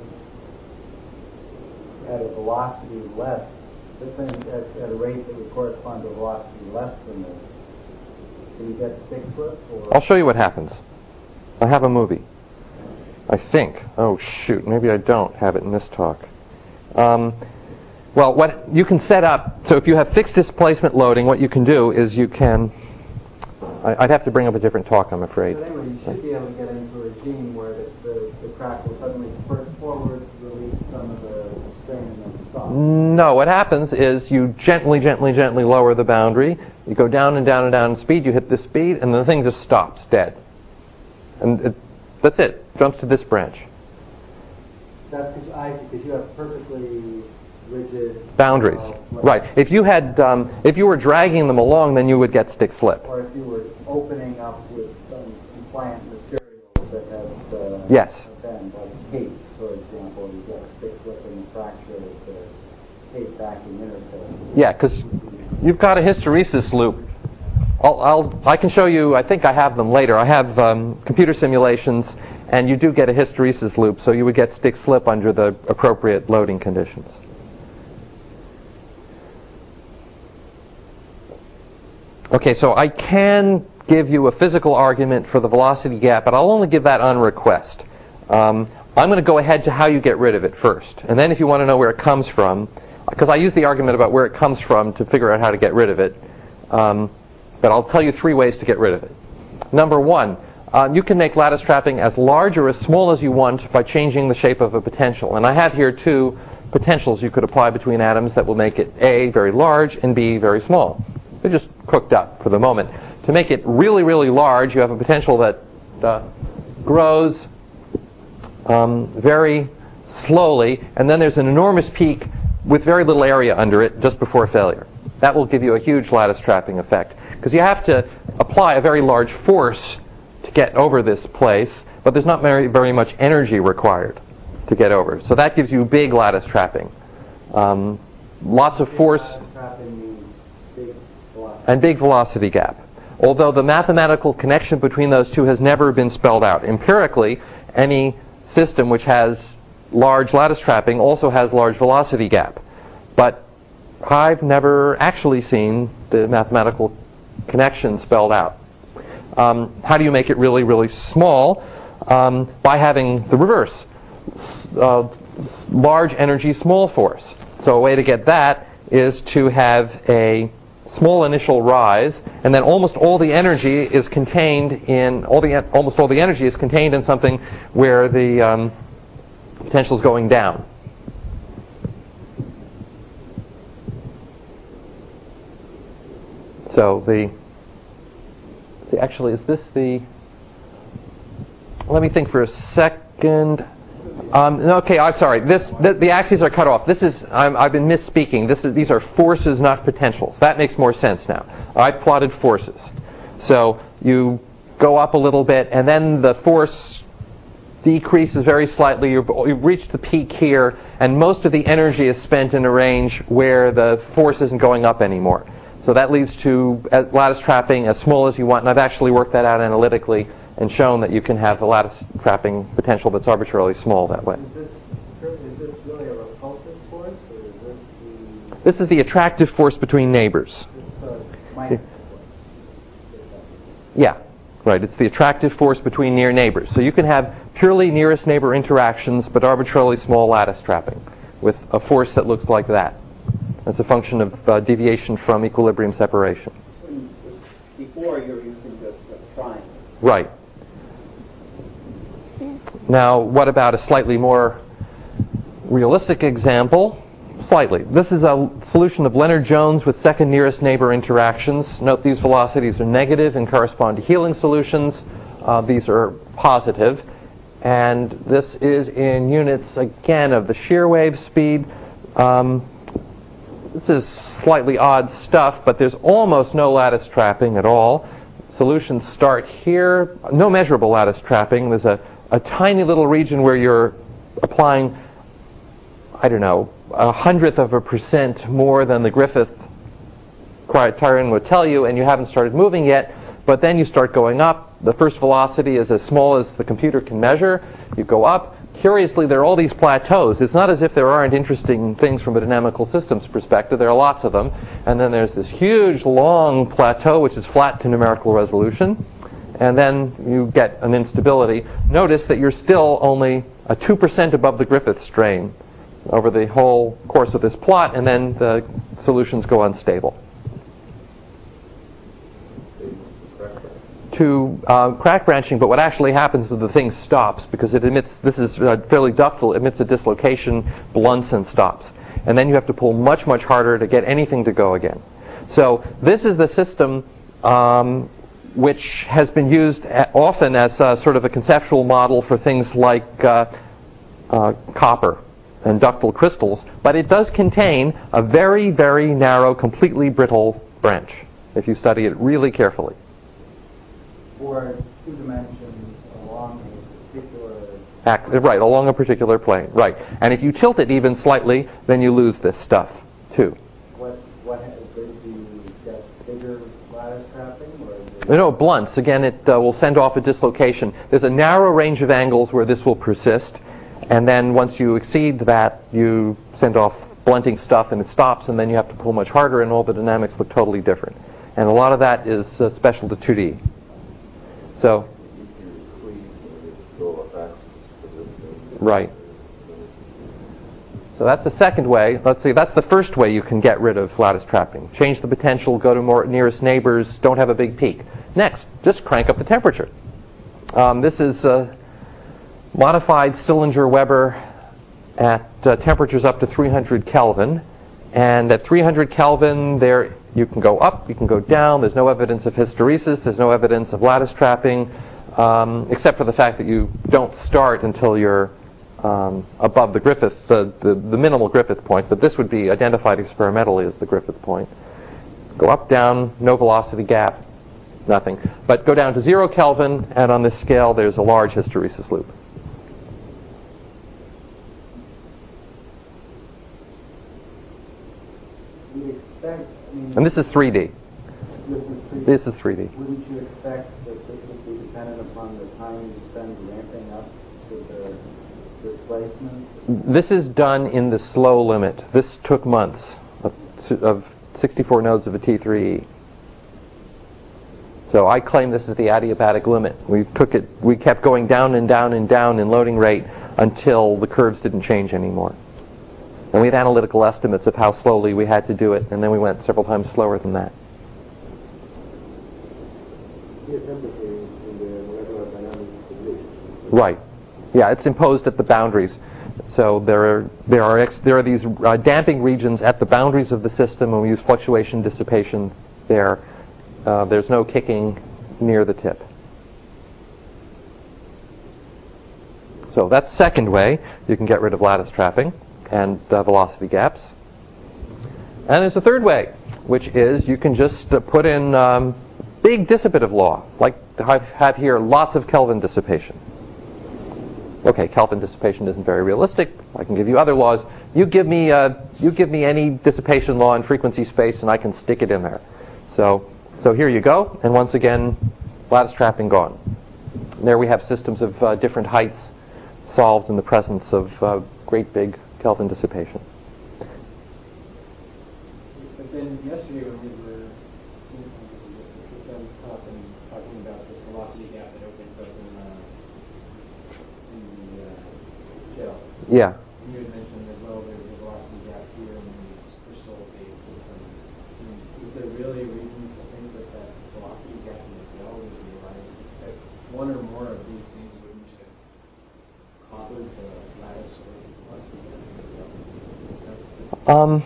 at a velocity less, let's say at, at a rate that would correspond to a velocity less than this, can you get stick slip? Or I'll show you what happens. I have a movie. I think. Oh shoot, maybe I don't have it in this talk. Um, well, what you can set up, so if you have fixed displacement loading, what you can do is you can, I, I'd have to bring up a different talk, I'm afraid. But anyway, you should be able to get into a regime where the, the, the crack will suddenly spurt forward, release some of the strain, and then stop. No, what happens is you gently, gently, gently lower the boundary. You go down and down and down in speed. You hit this speed, and the thing just stops dead. And it, that's it. Jumps to this branch. That's because I see, because you have perfectly rigid Boundaries. uh, Right. If you had, um, if you were dragging them along, then you would get stick slip. Or if you were opening up with some compliant materials that have uh, Yes. a bend, like tape, for example, you get stick slip and fracture of the tape backing interface. Yeah, because you've got a hysteresis loop. I'll, I'll, I can show you, I think I have them later. I have um, computer simulations, and you do get a hysteresis loop, so you would get stick slip under the appropriate loading conditions. Okay, so I can give you a physical argument for the velocity gap, but I'll only give that on request. Um, I'm going to go ahead to how you get rid of it first. And then if you want to know where it comes from, because I use the argument about where it comes from to figure out how to get rid of it, um, but I'll tell you three ways to get rid of it. Number one, uh, you can make lattice trapping as large or as small as you want by changing the shape of a potential. And I have here two potentials you could apply between atoms that will make it A, very large, and B, very small. They're just cooked up for the moment. To make it really, really large, you have a potential that uh, grows um, very slowly, and then there's an enormous peak with very little area under it just before failure. That will give you a huge lattice trapping effect, because you have to apply a very large force to get over this place, but there's not very, very much energy required to get over. So that gives you big lattice trapping. Um, lots of force Lattice trapping means big velocity. and big velocity gap. Although the mathematical connection between those two has never been spelled out. Empirically, any system which has large lattice trapping also has large velocity gap. But I've never actually seen the mathematical connection spelled out. Um, how do you make it really, really small? Um, by having the reverse. Uh, large energy, small force. So a way to get that is to have a small initial rise, and then almost all the energy is contained in all the almost all the energy is contained in something where the um, potential is going down. So the see, actually, is this the? Let me think for a second. Um, no, okay, I'm sorry. This the, the axes are cut off. This is I'm, I've been misspeaking. This is these are forces, not potentials. That makes more sense now. I plotted forces. So you go up a little bit, and then the force decreases very slightly. You've, you've reached the peak here, and most of the energy is spent in a range where the force isn't going up anymore. So that leads to uh, lattice trapping as small as you want, and I've actually worked that out analytically and shown that you can have a lattice trapping potential that's arbitrarily small that way. Is this, is this really a repulsive force, or is this the... This is the attractive force between neighbors. So it's minus Yeah, right. It's the attractive force between near neighbors. So you can have purely nearest neighbor interactions, but arbitrarily small lattice trapping with a force that looks like that. That's a function of uh, deviation from equilibrium separation. Before you were using this uh, triangle. Right. Now, what about a slightly more realistic example? Slightly. This is a solution of Leonard-Jones with second nearest neighbor interactions. Note these velocities are negative and correspond to healing solutions. Uh, these are positive. And this is in units, again, of the shear wave speed. Um, this is slightly odd stuff, but there's almost no lattice trapping at all. Solutions start here. No measurable lattice trapping. There's a, a tiny little region where you're applying, I don't know, a hundredth of a percent more than the Griffith criterion would tell you, and you haven't started moving yet. But then you start going up. The first velocity is as small as the computer can measure. You go up. Curiously, there are all these plateaus. It's not as if there aren't interesting things from a dynamical systems perspective. There are lots of them. And then there's this huge, long plateau, which is flat to numerical resolution. And then you get an instability. Notice that you're still only a two percent above the Griffith strain over the whole course of this plot, and then the solutions go unstable. To uh, crack branching, but what actually happens is the thing stops because it emits, this is uh, fairly ductile, emits a dislocation, blunts and stops. And then you have to pull much, much harder to get anything to go again. So this is the system um, which has been used often as a, sort of a conceptual model for things like uh, uh, copper and ductile crystals, but it does contain a very, very narrow, completely brittle branch if you study it really carefully. For two dimensions along a particular... Act, right, along a particular plane, right. And if you tilt it even slightly, then you lose this stuff, too. What, what, do you get bigger lattice trapping? Or is it... No, blunts. Again, it uh, will send off a dislocation. There's a narrow range of angles where this will persist, and then once you exceed that, you send off blunting stuff and it stops, and then you have to pull much harder, and all the dynamics look totally different. And a lot of that is uh, special to two D. So, right. So that's the second way. Let's see, that's the first way you can get rid of lattice trapping. Change the potential, go to more nearest neighbors, don't have a big peak. Next, just crank up the temperature. Um, this is a modified Stillinger-Weber at uh, temperatures up to three hundred Kelvin. And at three hundred Kelvin, there you can go up, you can go down. There's no evidence of hysteresis. There's no evidence of lattice trapping, um, except for the fact that you don't start until you're um, above the Griffith, the, the, the minimal Griffith point. But this would be identified experimentally as the Griffith point. Go up, down, no velocity gap, nothing. But go down to zero Kelvin, and on this scale, there's a large hysteresis loop. We expect, I mean, And this is three D. This is three D. This is three D. Wouldn't you expect that this would be dependent upon the time you spend ramping up to the displacement? This is done in the slow limit. This took months of, of sixty-four nodes of a T three E. So I claim this is the adiabatic limit. We took it. We kept going down and down and down in loading rate until the curves didn't change anymore. And we had analytical estimates of how slowly we had to do it, and then we went several times slower than that. Right. Yeah, it's imposed at the boundaries. So there are there are ex, there are these uh, damping regions at the boundaries of the system, and we use fluctuation dissipation there. Uh, there's no kicking near the tip. So that's the second way you can get rid of lattice trapping and uh, velocity gaps. And there's a third way, which is you can just uh, put in um, big dissipative law, like I have here lots of Kelvin dissipation. okay, Kelvin dissipation isn't very realistic. I can give you other laws. You give me uh, you give me any dissipation law in frequency space, and I can stick it in there. So so here you go. And once again, lattice trapping gone. And there we have systems of uh, different heights solved in the presence of uh, great big Kelvin dissipation. But then yesterday when we were talking, talking about this velocity gap that opens up in, uh, in the uh, gel. Yeah. And you had mentioned as well there's a velocity gap here in these crystal-based systems. I mean, is there really a reason to think that that velocity gap in the gel would be arising? That one or more of these things wouldn't have clobbered the lattice or velocity gap in the gel? Um,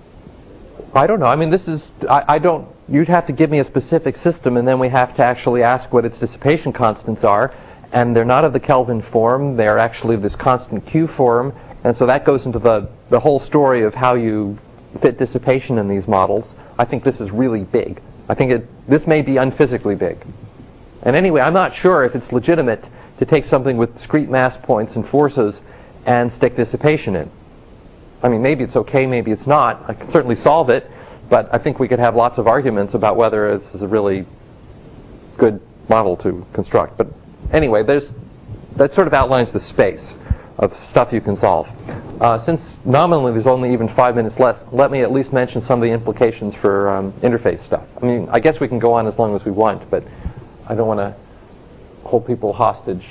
I don't know. I mean, this is, I, I don't, you'd have to give me a specific system, and then we have to actually ask what its dissipation constants are. And they're not of the Kelvin form. They're actually this constant Q form. And so that goes into the, the whole story of how you fit dissipation in these models. I think this is really big. I think it, this may be unphysically big. And anyway, I'm not sure if it's legitimate to take something with discrete mass points and forces and stick dissipation in. I mean, maybe it's okay, maybe it's not. I can certainly solve it, but I think we could have lots of arguments about whether this is a really good model to construct. But anyway, there's, that sort of outlines the space of stuff you can solve. Uh, since nominally there's only even five minutes left, let me at least mention some of the implications for um, interface stuff. I mean, I guess we can go on as long as we want, but I don't want to hold people hostage.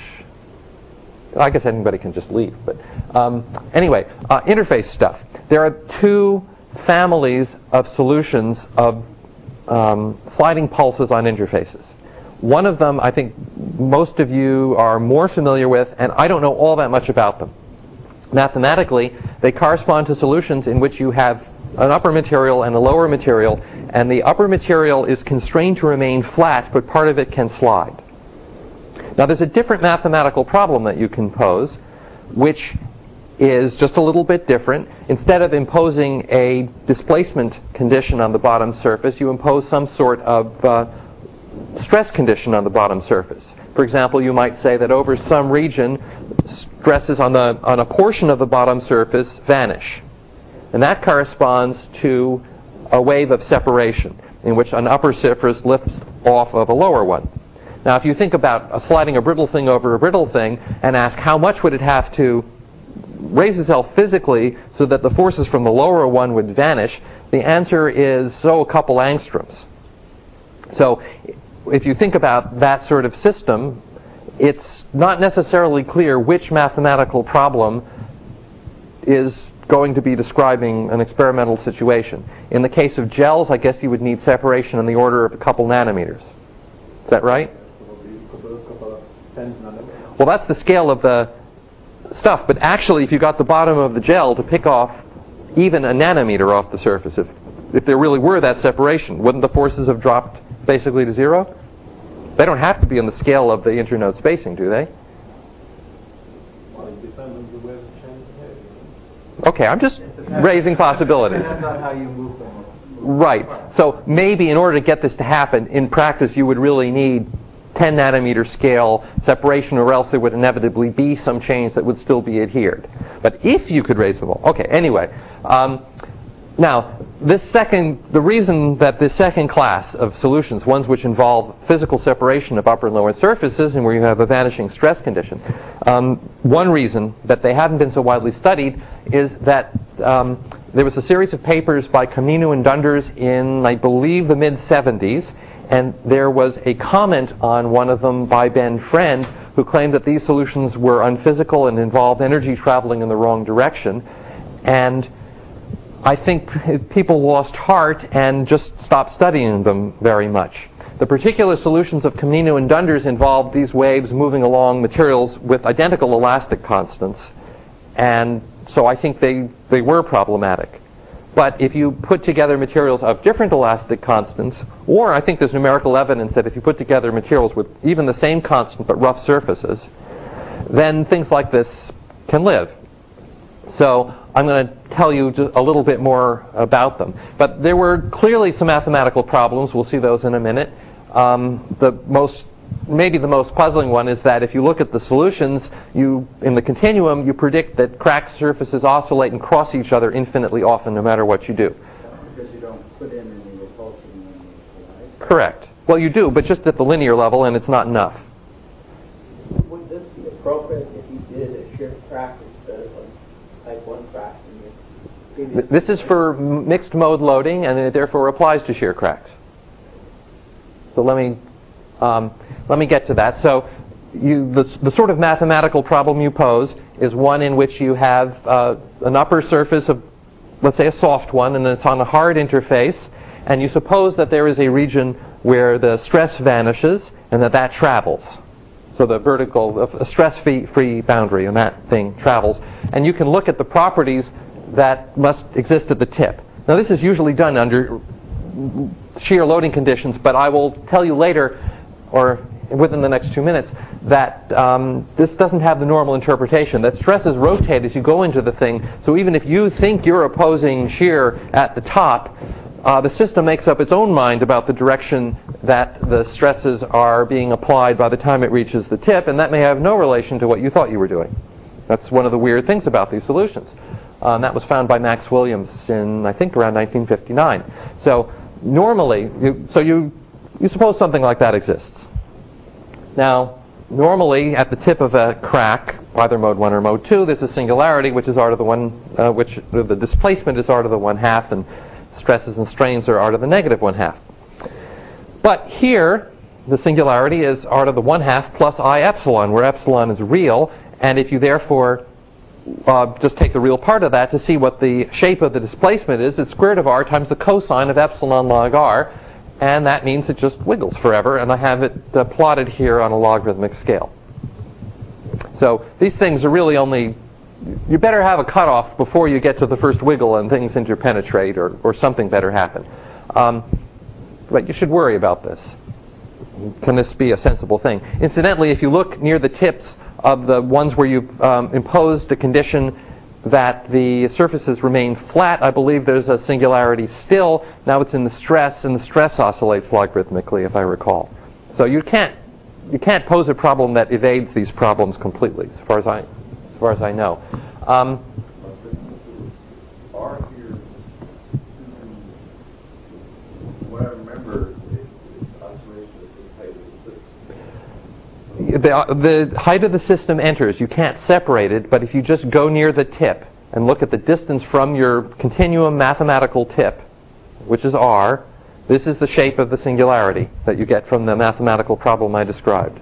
I guess anybody can just leave. But um, anyway, uh, interface stuff. There are two families of solutions of um, sliding pulses on interfaces. One of them I think most of you are more familiar with, and I don't know all that much about them. Mathematically, they correspond to solutions in which you have an upper material and a lower material, and the upper material is constrained to remain flat, but part of it can slide. Now there's a different mathematical problem that you can pose, which is just a little bit different. Instead of imposing a displacement condition on the bottom surface, you impose some sort of uh, stress condition on the bottom surface. For example, you might say that over some region, stresses on the on a portion of the bottom surface vanish. And that corresponds to a wave of separation, in which an upper surface lifts off of a lower one. Now, if you think about uh, sliding a brittle thing over a brittle thing and ask how much would it have to raise itself physically so that the forces from the lower one would vanish, the answer is, so, a couple angstroms. So if you think about that sort of system, it's not necessarily clear which mathematical problem is going to be describing an experimental situation. In the case of gels, I guess you would need separation in the order of a couple nanometers. Is that right? Well, that's the scale of the stuff, but actually if you got the bottom of the gel to pick off even a nanometer off the surface, if, if there really were that separation, wouldn't the forces have dropped basically to zero? They don't have to be on the scale of the internode spacing, do they? Well, it depends on the way the change behaves. Okay, I'm just raising possibilities. Depends on how you move them. Right. So maybe in order to get this to happen, in practice you would really need ten nanometer scale separation, or else there would inevitably be some change that would still be adhered. But if you could raise them all. Okay, anyway. Um, now, this second, the reason that this second class of solutions, ones which involve physical separation of upper and lower surfaces and where you have a vanishing stress condition, um, one reason that they haven't been so widely studied is that um, there was a series of papers by Comino and Dunders in, I believe, the mid seventies, and there was a comment on one of them by Ben Friend, who claimed that these solutions were unphysical and involved energy traveling in the wrong direction. And I think people lost heart and just stopped studying them very much. The particular solutions of Comino and Dunders involved these waves moving along materials with identical elastic constants, and so I think they, they were problematic. But if you put together materials of different elastic constants, or I think there's numerical evidence that if you put together materials with even the same constant but rough surfaces, then things like this can live. So I'm going to tell you a little bit more about them. But there were clearly some mathematical problems. We'll see those in a minute. Um, the most maybe the most puzzling one is that if you look at the solutions, you in the continuum, you predict that cracked surfaces oscillate and cross each other infinitely often, no matter what you do. Because you don't put in any repulsion when you collide. Correct. Well, you do, but just at the linear level, and it's not enough. Would this be appropriate if you did a shear crack instead of a type one crack? In your This is for mixed mode loading, and it therefore applies to shear cracks. So let me um, let me get to that. So you, the, the sort of mathematical problem you pose is one in which you have uh, an upper surface of, let's say, a soft one, and it's on a hard interface, and you suppose that there is a region where the stress vanishes and that that travels. So the vertical, a stress-free boundary, and that thing travels. And you can look at the properties that must exist at the tip. Now this is usually done under shear loading conditions, but I will tell you later, or within the next two minutes, that um, this doesn't have the normal interpretation, that stresses rotate as you go into the thing. So even if you think you're opposing shear at the top, uh, the system makes up its own mind about the direction that the stresses are being applied by the time it reaches the tip, and that may have no relation to what you thought you were doing. That's one of the weird things about these solutions. Uh, and that was found by Max Williams in, I think, around nineteen fifty-nine. So normally, you, so you, you suppose something like that exists. Now, normally at the tip of a crack, either mode one or mode two, there's a singularity, which is r to the one, uh, which uh, the displacement is r to the one half, and stresses and strains are r to the negative one half. But here, the singularity is r to the one half plus I epsilon, where epsilon is real, and if you therefore uh, just take the real part of that to see what the shape of the displacement is, it's square root of r times the cosine of epsilon log r, and that means it just wiggles forever, and I have it uh, plotted here on a logarithmic scale. So these things are really only, you better have a cutoff before you get to the first wiggle and things interpenetrate, or, or something better happen. Um, but you should worry about this. Can this be a sensible thing? Incidentally, if you look near the tips of the ones where you've um, imposed a condition that the surfaces remain flat, I believe there's a singularity still. Now it's in the stress, and the stress oscillates logarithmically, if I recall. So you can't you can't pose a problem that evades these problems completely, as far as I as far as I know. Um, R here, what I remember is oscillation at the height of the system. The, uh, the height of the system enters. You can't separate it, but if you just go near the tip and look at the distance from your continuum mathematical tip, which is r, this is the shape of the singularity that you get from the mathematical problem I described.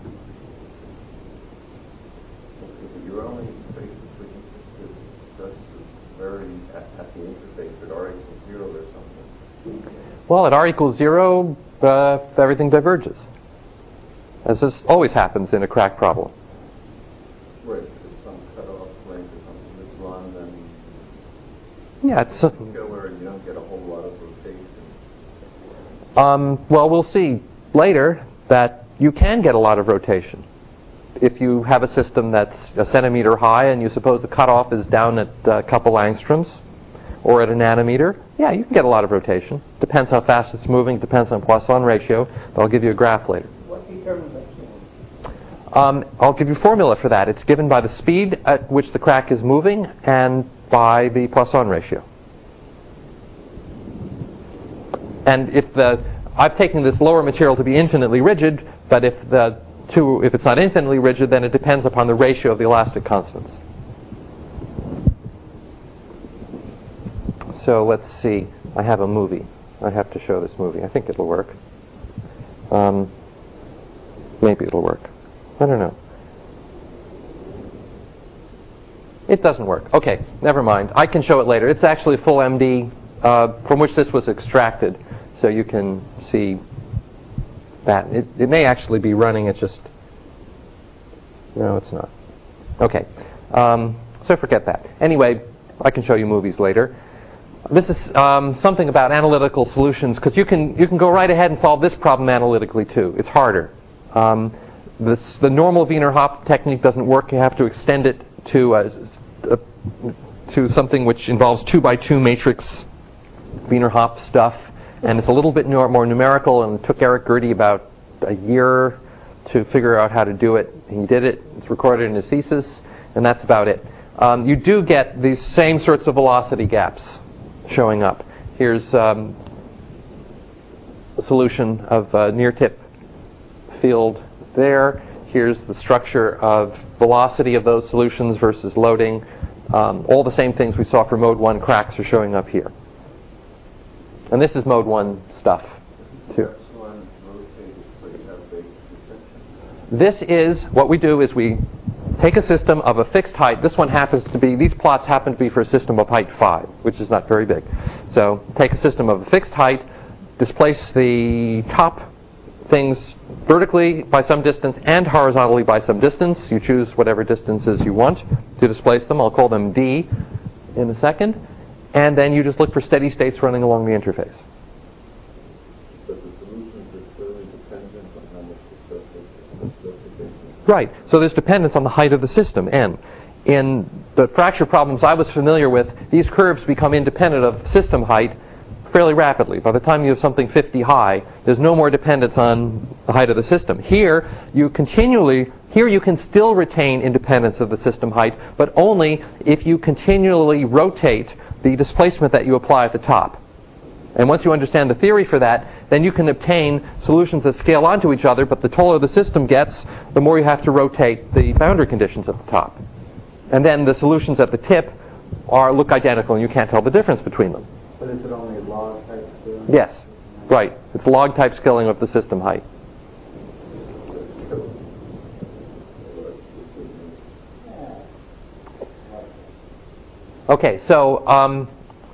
You're only basically interested in stresses vary at, at the interface at r equals zero or something. Well, at r equals zero, uh, everything diverges, as this always happens in a crack problem. Right, if it's some cutoff length or something that's long, then Yeah, it's uh, you go where you don't get a whole lot of rotation. um, well, we'll see later that you can get a lot of rotation if you have a system that's a centimeter high and you suppose the cutoff is down at a couple angstroms or at a nanometer. Yeah, you can get a lot of rotation. Depends how fast it's moving. Depends on Poisson ratio. But I'll give you a graph later. what determines that? Um, I'll give you a formula for that. It's given by the speed at which the crack is moving and by the Poisson ratio. And if the, I've taken this lower material to be infinitely rigid, but if the two, if it's not infinitely rigid, then it depends upon the ratio of the elastic constants. So let's see. I have a movie. I have to show this movie. I think it'll work. Um, maybe it'll work. I don't know. It doesn't work. Okay, never mind. I can show it later. It's actually a full M D uh, from which this was extracted, so you can see that. It, it may actually be running. It's just... No, it's not. Okay. Um, so forget that. Anyway, I can show you movies later. This is um, something about analytical solutions, because you can, you can go right ahead and solve this problem analytically, too. It's harder. Um, this, the normal Wiener-Hopf technique doesn't work. You have to extend it to a, a, to something which involves two by two matrix Wiener-Hopf stuff, and it's a little bit more numerical, and it took Eric Gertie about a year to figure out how to do it. He did it. It's recorded in his thesis, and that's about it. Um, you do get these same sorts of velocity gaps showing up. Here's um, a solution of a near-tip field there. Here's the structure of velocity of those solutions versus loading. Um, all the same things we saw for mode one cracks are showing up here. And this is mode one stuff, too. This is, what we do is we take a system of a fixed height. This one happens to be, these plots happen to be for a system of height five, which is not very big. So take a system of a fixed height, displace the top things vertically by some distance and horizontally by some distance. You choose whatever distances you want to displace them. I'll call them D in a second. And then you just look for steady states running along the interface. But the solutions are clearly dependent on how much the surface is. Right. So there's dependence on the height of the system, n. In the fracture problems I was familiar with, these curves become independent of system height fairly rapidly. By the time you have something fifty high, there's no more dependence on the height of the system. Here, you continually, here you can still retain independence of the system height, but only if you continually rotate the displacement that you apply at the top. And once you understand the theory for that, then you can obtain solutions that scale onto each other, but the taller the system gets, the more you have to rotate the boundary conditions at the top. And then the solutions at the tip are look identical, and you can't tell the difference between them. But is it only log type scaling? Yes, right. It's log type scaling of the system height. Okay, so um,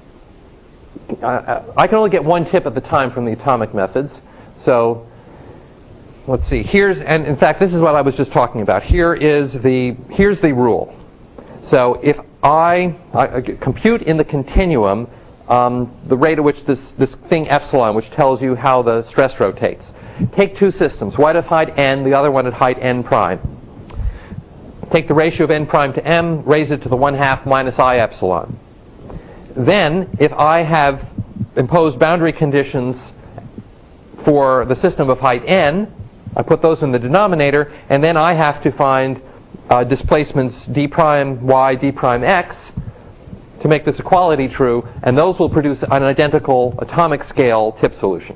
I, I can only get one tip at the time from the atomic methods. So let's see. Here's, and in fact, this is what I was just talking about. Here is the here's the rule. So if I, I compute in the continuum um, the rate at which this this thing epsilon, which tells you how the stress rotates, take two systems, one at height n, the other one at height n prime. Take the ratio of n prime to m, raise it to the one half minus I epsilon. Then, if I have imposed boundary conditions for the system of height n, I put those in the denominator, and then I have to find uh, displacements d prime y, d prime x to make this equality true, and those will produce an identical atomic scale tip solution.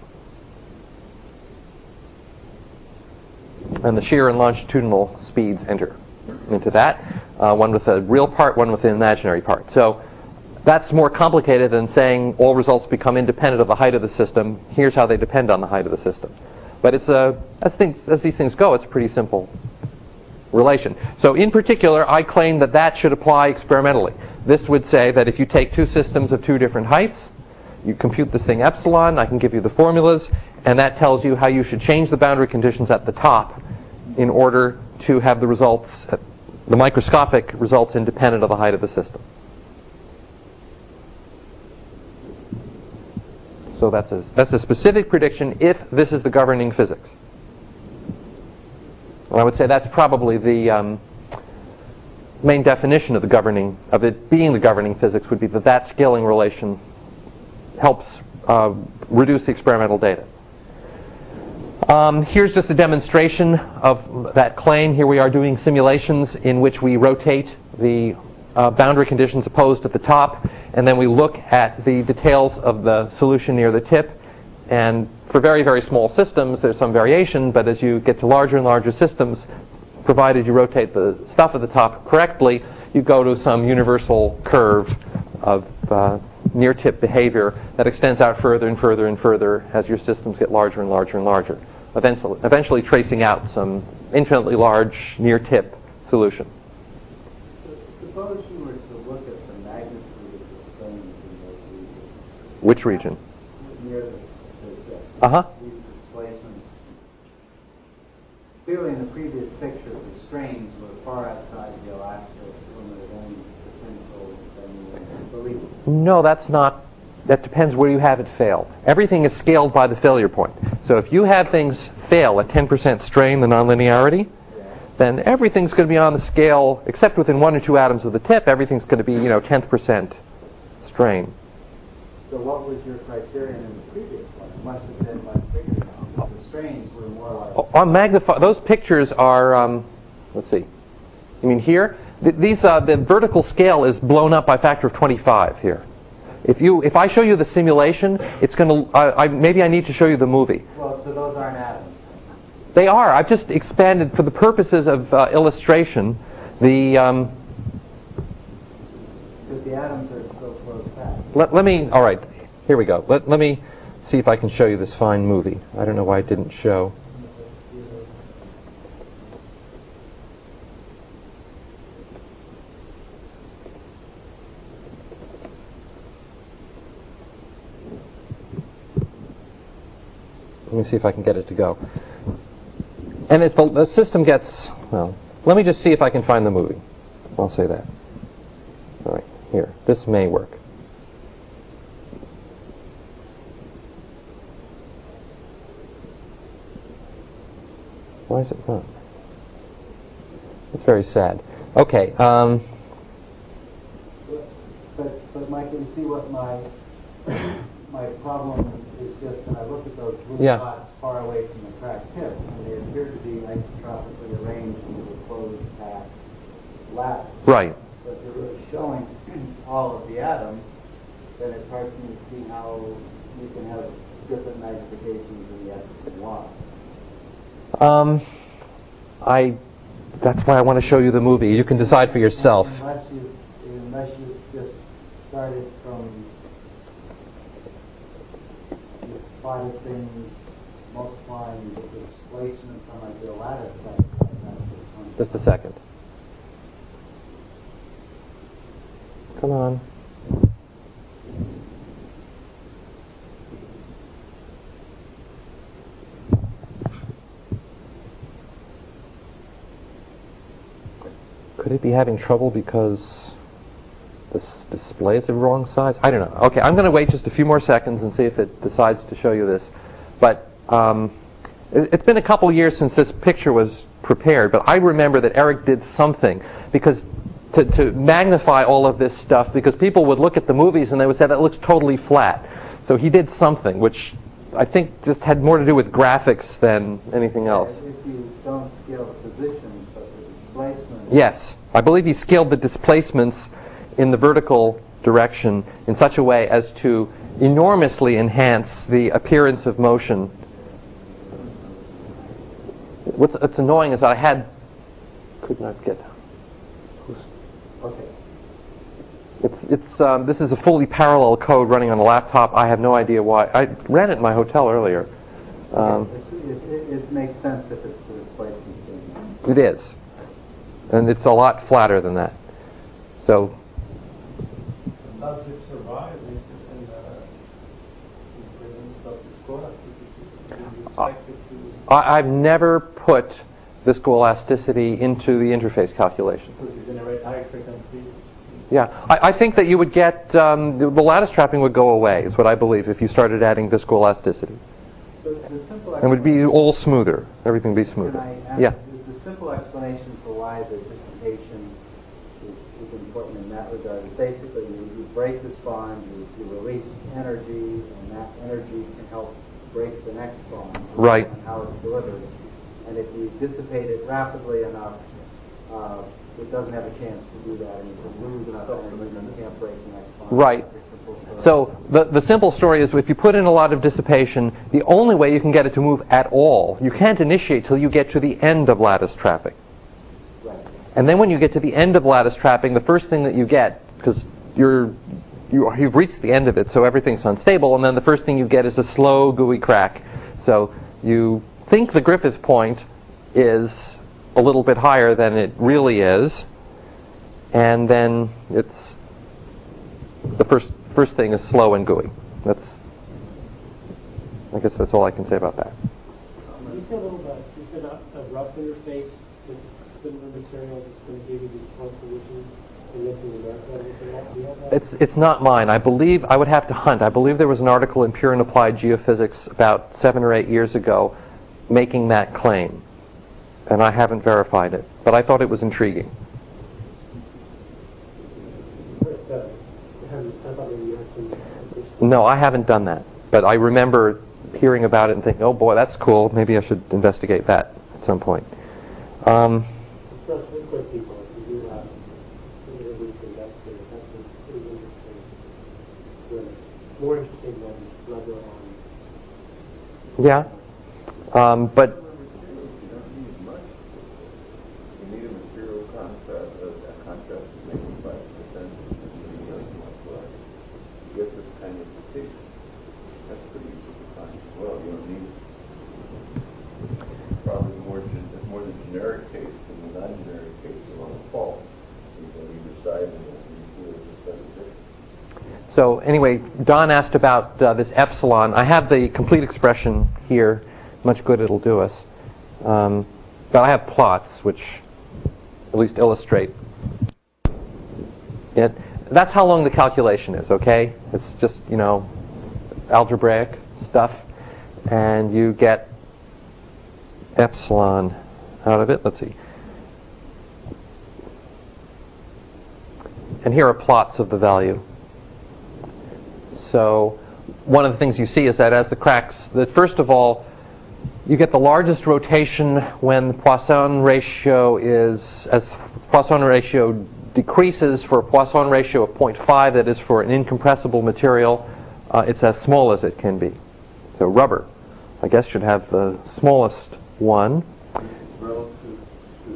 And the shear and longitudinal speeds enter into that, uh, one with a real part, one with an imaginary part. So that's more complicated than saying all results become independent of the height of the system. Here's how they depend on the height of the system. But it's a, as, things, as these things go, it's a pretty simple relation. So in particular, I claim that that should apply experimentally. This would say that if you take two systems of two different heights, you compute this thing epsilon, I can give you the formulas, and that tells you how you should change the boundary conditions at the top in order to have the results, the microscopic results, independent of the height of the system. So that's a, that's a specific prediction if this is the governing physics. And I would say that's probably the um, main definition of the governing, of it being the governing physics, would be that that scaling relation helps uh, reduce the experimental data. Um, here's just a demonstration of that claim. Here we are doing simulations in which we rotate the uh, boundary conditions opposed at the top, and then we look at the details of the solution near the tip. And for very, very small systems, there's some variation, but as you get to larger and larger systems, provided you rotate the stuff at the top correctly, you go to some universal curve of uh, near-tip behavior that extends out further and further and further as your systems get larger and larger and larger, eventually, eventually tracing out some infinitely large near-tip solution. So, suppose you were to look at the magnitude of the strains in those regions. Which region? Near the, the tip. Uh-huh. These displacements. Clearly, in the previous picture, the strains were far outside the elastic limit of any potential than believe. No, that's not. That depends where you have it fail. Everything is scaled by the failure point. So if you have things fail at ten percent strain, the nonlinearity, yeah, then everything's going to be on the scale, except within one or two atoms of the tip, everything's going to be, you know, tenth percent strain. So what was your criterion in the previous one? It must have been much bigger now. the strains were more like... Oh, on magnify, those pictures are, um, let's see, you mean here? Th- these, uh, the vertical scale is blown up by a factor of twenty-five here. If you, if I show you the simulation, it's going to, uh, I, maybe I need to show you the movie. Well, so those aren't atoms. They are. I've just expanded for the purposes of uh, illustration. The um, Because the atoms are so close back. let, let me. All right, here we go. Let let me see if I can show you this fine movie. I don't know why it didn't show. Let me see if I can get it to go. And if the, the system gets, well, let me just see if I can find the movie. I'll say that. All right, here. This may work. Why is it not? It's very sad. Okay. Um, But, but Mike, you see what my my problem is just that I look at those blue Yeah. dots far away from the cracked tip, and they appear to be isotropically arranged into a closed path lattice. right. So if you're really showing all of the atoms, then it's hard for me to see how you can have different magnifications in the X and Y. Um, I. That's why I want to show you the movie. You can decide for yourself. Unless you, unless you just started from you plotted things multiplying the displacement from like the lattice side. Just a second. Come on. Could it be having trouble because this display is the wrong size? I don't know. Okay, I'm going to wait just a few more seconds and see if it decides to show you this. But um, it, it's been a couple years since this picture was prepared, but I remember that Eric did something because to, to magnify all of this stuff, because people would look at the movies and they would say that looks totally flat. So he did something which I think just had more to do with graphics than anything else. If you don't scale the positions, but the displacement. Yes, I believe he scaled the displacements in the vertical direction in such a way as to enormously enhance the appearance of motion. What's, what's annoying is that I had could not get. Okay. It's it's um, this is a fully parallel code running on a laptop. I have no idea why. I ran it in my hotel earlier. Um, It's, it, it, it makes sense if it's the displacement thing. it is, and it's a lot flatter than that. So. Does it survive in, in the in presence of the scholasticity? Do you expect it to? I, I've never put viscoelasticity into the interface calculation. Because you generate high frequency. Yeah, I, I think that you would get um, the, the lattice trapping would go away. Is what I believe if you started adding viscoelasticity. So the simple It would be all smoother. Everything would be smoother. Can I ask, Yeah. is the simple explanation for why the dissipation is, is important in that regard is basically you, you break this bond, you, you release energy, and that energy can help break the next bond. Right. And how it's delivered. And if you dissipate it rapidly enough, uh, it doesn't have a chance to do that, and you can lose enough energy and you can't break the next bond. Right. That's the simple story. So the, the simple story is if you put in a lot of dissipation, the only way you can get it to move at all, you can't initiate till you get to the end of lattice trapping. Right. And then when you get to the end of lattice trapping, the first thing that you get, because you're, you, you've reached the end of it, so everything's unstable, and then the first thing you get is a slow, gooey crack. So you think the Griffith point is a little bit higher than it really is, and then it's the first first thing is slow and gooey. That's I guess that's all I can say about that. Can you say a little bit? You said a, a rough interface with similar materials that's going to give you these twelve solutions and mixing America. Do you have that? It's it's not mine. I believe I would have to hunt. I believe there was an article in Pure and Applied Geophysics about seven or eight years ago making that claim, and I haven't verified it, but I thought it was intriguing. I thought maybe you had some. No, I haven't done that, but I remember hearing about it and thinking, oh boy, that's cool. Maybe I should investigate that at some point. Um, Especially liquid people, if you do have individuals investigate, that's a pretty interesting, really, more interesting than leather on. yeah. Um, but You don't need much. You need a material contrast, a, a contrast of maybe five percent to get this kind of rotation. That's pretty easy to find as well. You don't need probably more, gen- more the generic case than the non-generic case along the fault. You go either side of it and you feel just better difference. So anyway, Don asked about uh, this epsilon. I have the complete expression here. Much good it'll do us. Um, but I have plots which at least illustrate it. That's how long the calculation is, okay? It's just, you know, algebraic stuff. And you get epsilon out of it. Let's see. And here are plots of the value. So one of the things you see is that as the cracks, that first of all, you get the largest rotation when the Poisson ratio is, as Poisson ratio decreases for a Poisson ratio of zero point five, that is for an incompressible material, uh, it's as small as it can be. So rubber, I guess, should have the smallest one. Relative to,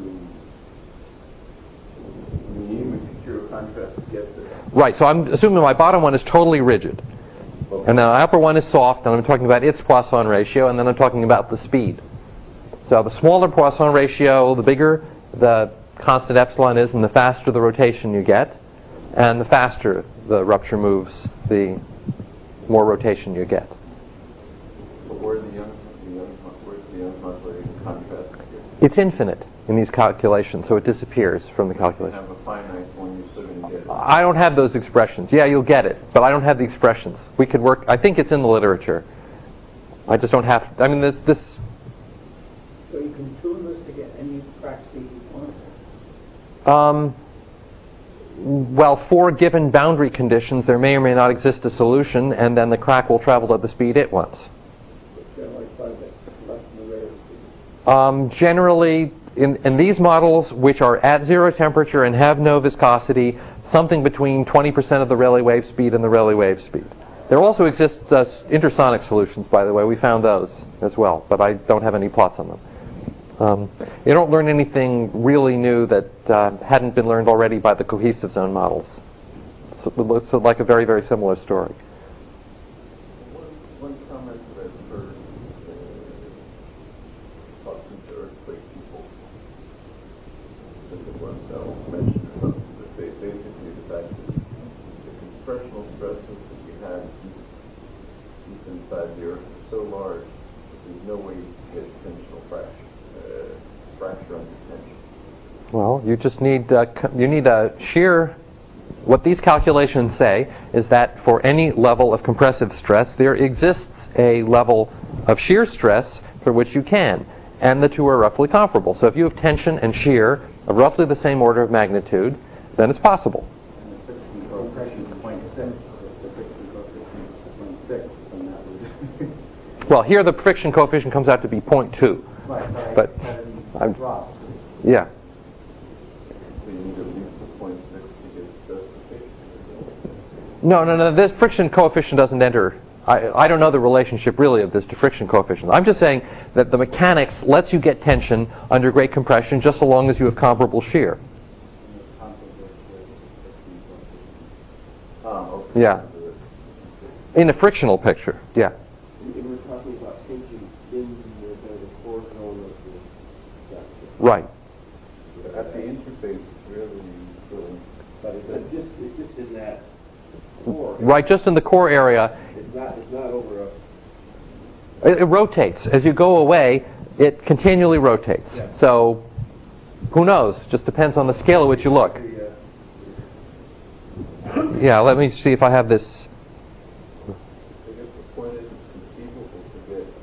you need material contrast to get there. Right, so I'm assuming my bottom one is totally rigid. Okay. And the upper one is soft, and I'm talking about its Poisson ratio, and then I'm talking about the speed. So the smaller Poisson ratio, the bigger the constant epsilon is, and the faster the rotation you get. And the faster the rupture moves, the more rotation you get. But where the young, the young, where's the young modulation contrast here? It's infinite in these calculations, so it disappears from the You calculation. have a finite one, you're still going to get it. I don't have those expressions. Yeah, you'll get it, but I don't have the expressions. We could work. I think it's in the literature. I just don't have. I mean, this. this So you can tune this to get any crack speed you want? um, well, for given boundary conditions, there may or may not exist a solution, and then the crack will travel at the speed it wants. It's generally quite a bit less than the rate of speed. Um, generally, in, in these models, which are at zero temperature and have no viscosity, something between twenty percent of the Rayleigh wave speed and the Rayleigh wave speed. There also exists uh, intersonic solutions, by the way. We found those as well, but I don't have any plots on them. Um, you don't learn anything really new that uh, hadn't been learned already by the cohesive zone models. So it looks like a very, very similar story. One, one comment that I've heard uh, talking to earthquake people, that the ones I will mention or something, but they, basically the fact that the compressional stresses that you have deep, deep inside the earth are so large that there's no way you can get tensional fracture, uh, fracture under tension. Well, you just need uh, co- you need a shear. What these calculations say is that for any level of compressive stress, there exists a level of shear stress for which you can, and the two are roughly comparable. So if you have tension and shear of roughly the same order of magnitude, then it's possible. And the friction coefficient is zero point six. If the friction coefficient is zero point six, then that would... Well, here the friction coefficient comes out to be zero point two. Right, But but I I'm- drop. Yeah. So you need at least a point six to get justification. No, no, no. This friction coefficient doesn't enter. I, I don't know the relationship really of this to friction coefficient. I'm just saying that the mechanics lets you get tension under great compression just so long as you have comparable shear. Ah, okay. Yeah. In a frictional picture, yeah. And we're talking about tension in the, the core zone of the structure. Right. At the interface, really, really, But it's not just, it's just in that core. Right, just in the core area. It's not, it's not over a, It, it rotates. As you go away, it continually rotates. Yeah. So, who knows? Just depends on the scale at which you look. the, uh, Yeah, let me see if I have this. I guess the point is it's conceivable to get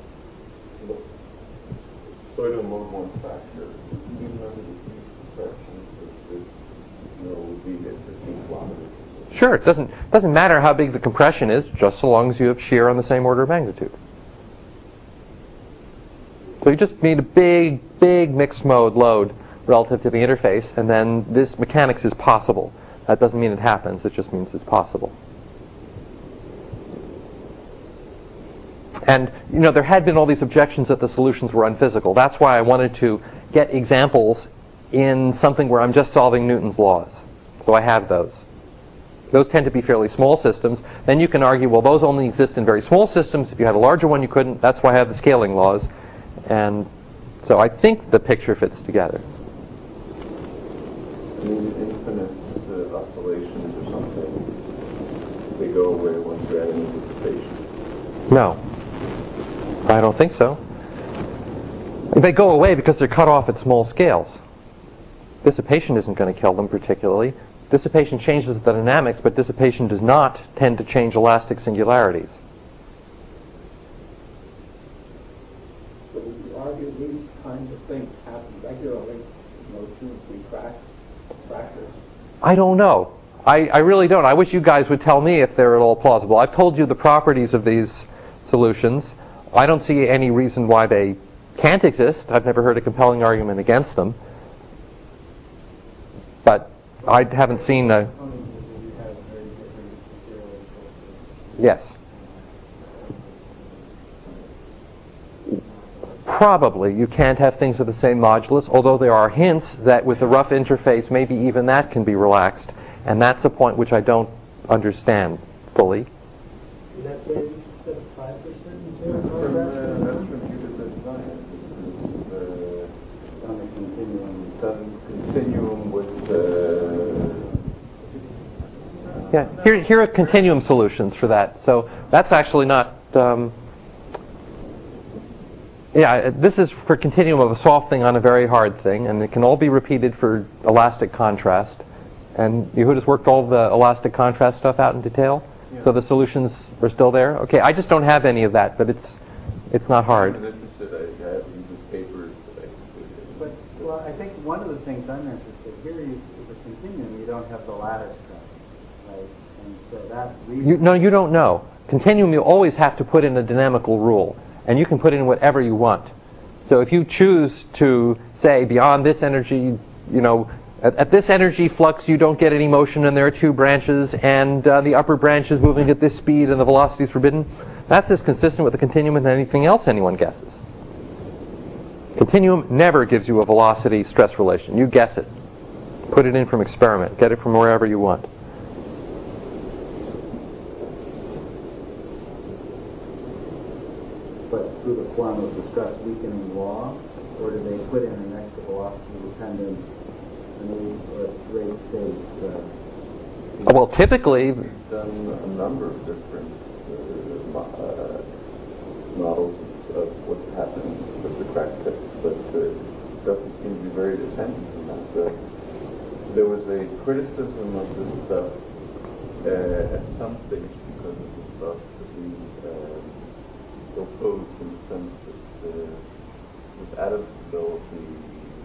pseudo mode one fracture, even under the huge compression, that you know, would be at fifteen kilometers. Sure, it doesn't doesn't matter how big the compression is, just so long as you have shear on the same order of magnitude. So you just need a big, big mixed mode load relative to the interface, and then this mechanics is possible. That doesn't mean it happens, it just means it's possible. And, you know, there had been all these objections that the solutions were unphysical. That's why I wanted to get examples in something where I'm just solving Newton's laws. So I have those. Those tend to be fairly small systems. Then you can argue, well, those only exist in very small systems. If you had a larger one, you couldn't. That's why I have the scaling laws. And so I think the picture fits together. I mean, infinite uh, oscillations or something, they go away once you add any dissipation. No. I don't think so. They go away because they're cut off at small scales. Dissipation isn't going to kill them particularly. Dissipation changes the dynamics, but dissipation does not tend to change elastic singularities. So would you argue these kinds of things happen regularly in those two or three crack fractures? I don't know. I, I really don't. I wish you guys would tell me if they're at all plausible. I've told you the properties of these solutions. I don't see any reason why they can't exist. I've never heard a compelling argument against them. But I haven't seen a... Yes. Probably you can't have things of the same modulus, although there are hints that with a rough interface, maybe even that can be relaxed. And that's a point which I don't understand fully. Is that where you said five percent? That's from, uh, that's from computer design. On a continuum. Done continuum with... Uh, Yeah, here, here are continuum solutions for that. So that's actually not... Um, yeah, this is for continuum of a soft thing on a very hard thing, and it can all be repeated for elastic contrast. And Yehuda's worked all the elastic contrast stuff out in detail, yeah. So the solutions are still there. Okay, I just don't have any of that, but it's it's not hard. I'm interested. I have these papers that I can But well, I think one of the things I'm interested here is with a continuum, you don't have the lattice trap, right? And so that you, no, you don't know. Continuum, you always have to put in a dynamical rule, and you can put in whatever you want. So if you choose to say beyond this energy, you know. At, at this energy flux, you don't get any motion, and there are two branches, and uh, the upper branch is moving at this speed, and the velocity is forbidden. That's as consistent with the continuum as anything else anyone guesses. Continuum never gives you a velocity-stress relation. You guess it. Put it in from experiment. Get it from wherever you want. But through the form of the stress weakening law, or do they put in an extra velocity dependence? Rate state, uh, well, typically, we've done a number of different uh, uh, models of what happens with the crack tips, but uh, it doesn't seem to be very dependent on that. Uh, there was a criticism of this stuff uh, at some stage because it was thought to be uh, opposed in the sense that uh, with atom stability,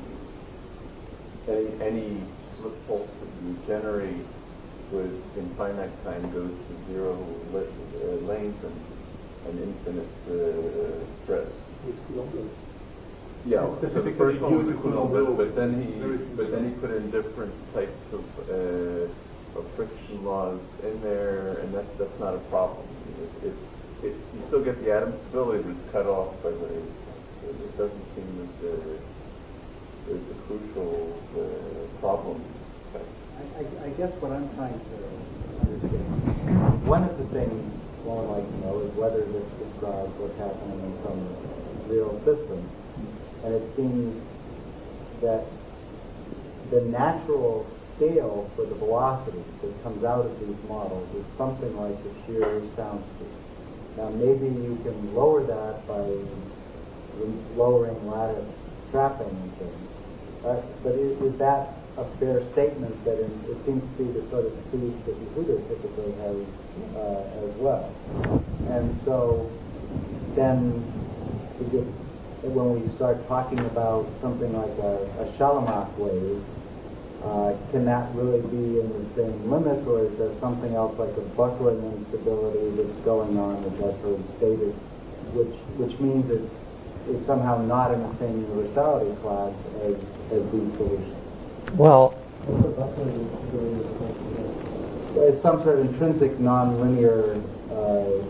Any, any slip pulse that you generate with in finite time goes to zero le- uh, length and, and infinite uh, stress. Yeah, so the first one was a Coulomb, but then he but then he put in different types of uh, of friction laws in there, and that's that's not a problem. It, it, it, you still get the atom stability, but it's cut off by the. It doesn't seem that the is a crucial uh, problem. I, I, I guess what I'm trying to understand, one of the things one would like to know is whether this describes what's happening in some real system. And it seems that the natural scale for the velocity that comes out of these models is something like the shear sound speed. Now maybe you can lower that by lowering lattice trapping and things. Uh, but is, is that a fair statement that in, it seems to be the sort of speeds that Yehuda typically has uh, as well? And so then is it, when we start talking about something like a, a Shalamach wave, uh, can that really be in the same limit, or is there something else like a buckling instability that's going on, as I've heard stated, which which means it's it's somehow not in the same universality class as, as these solutions. Well, it's some sort of intrinsic nonlinear, uh,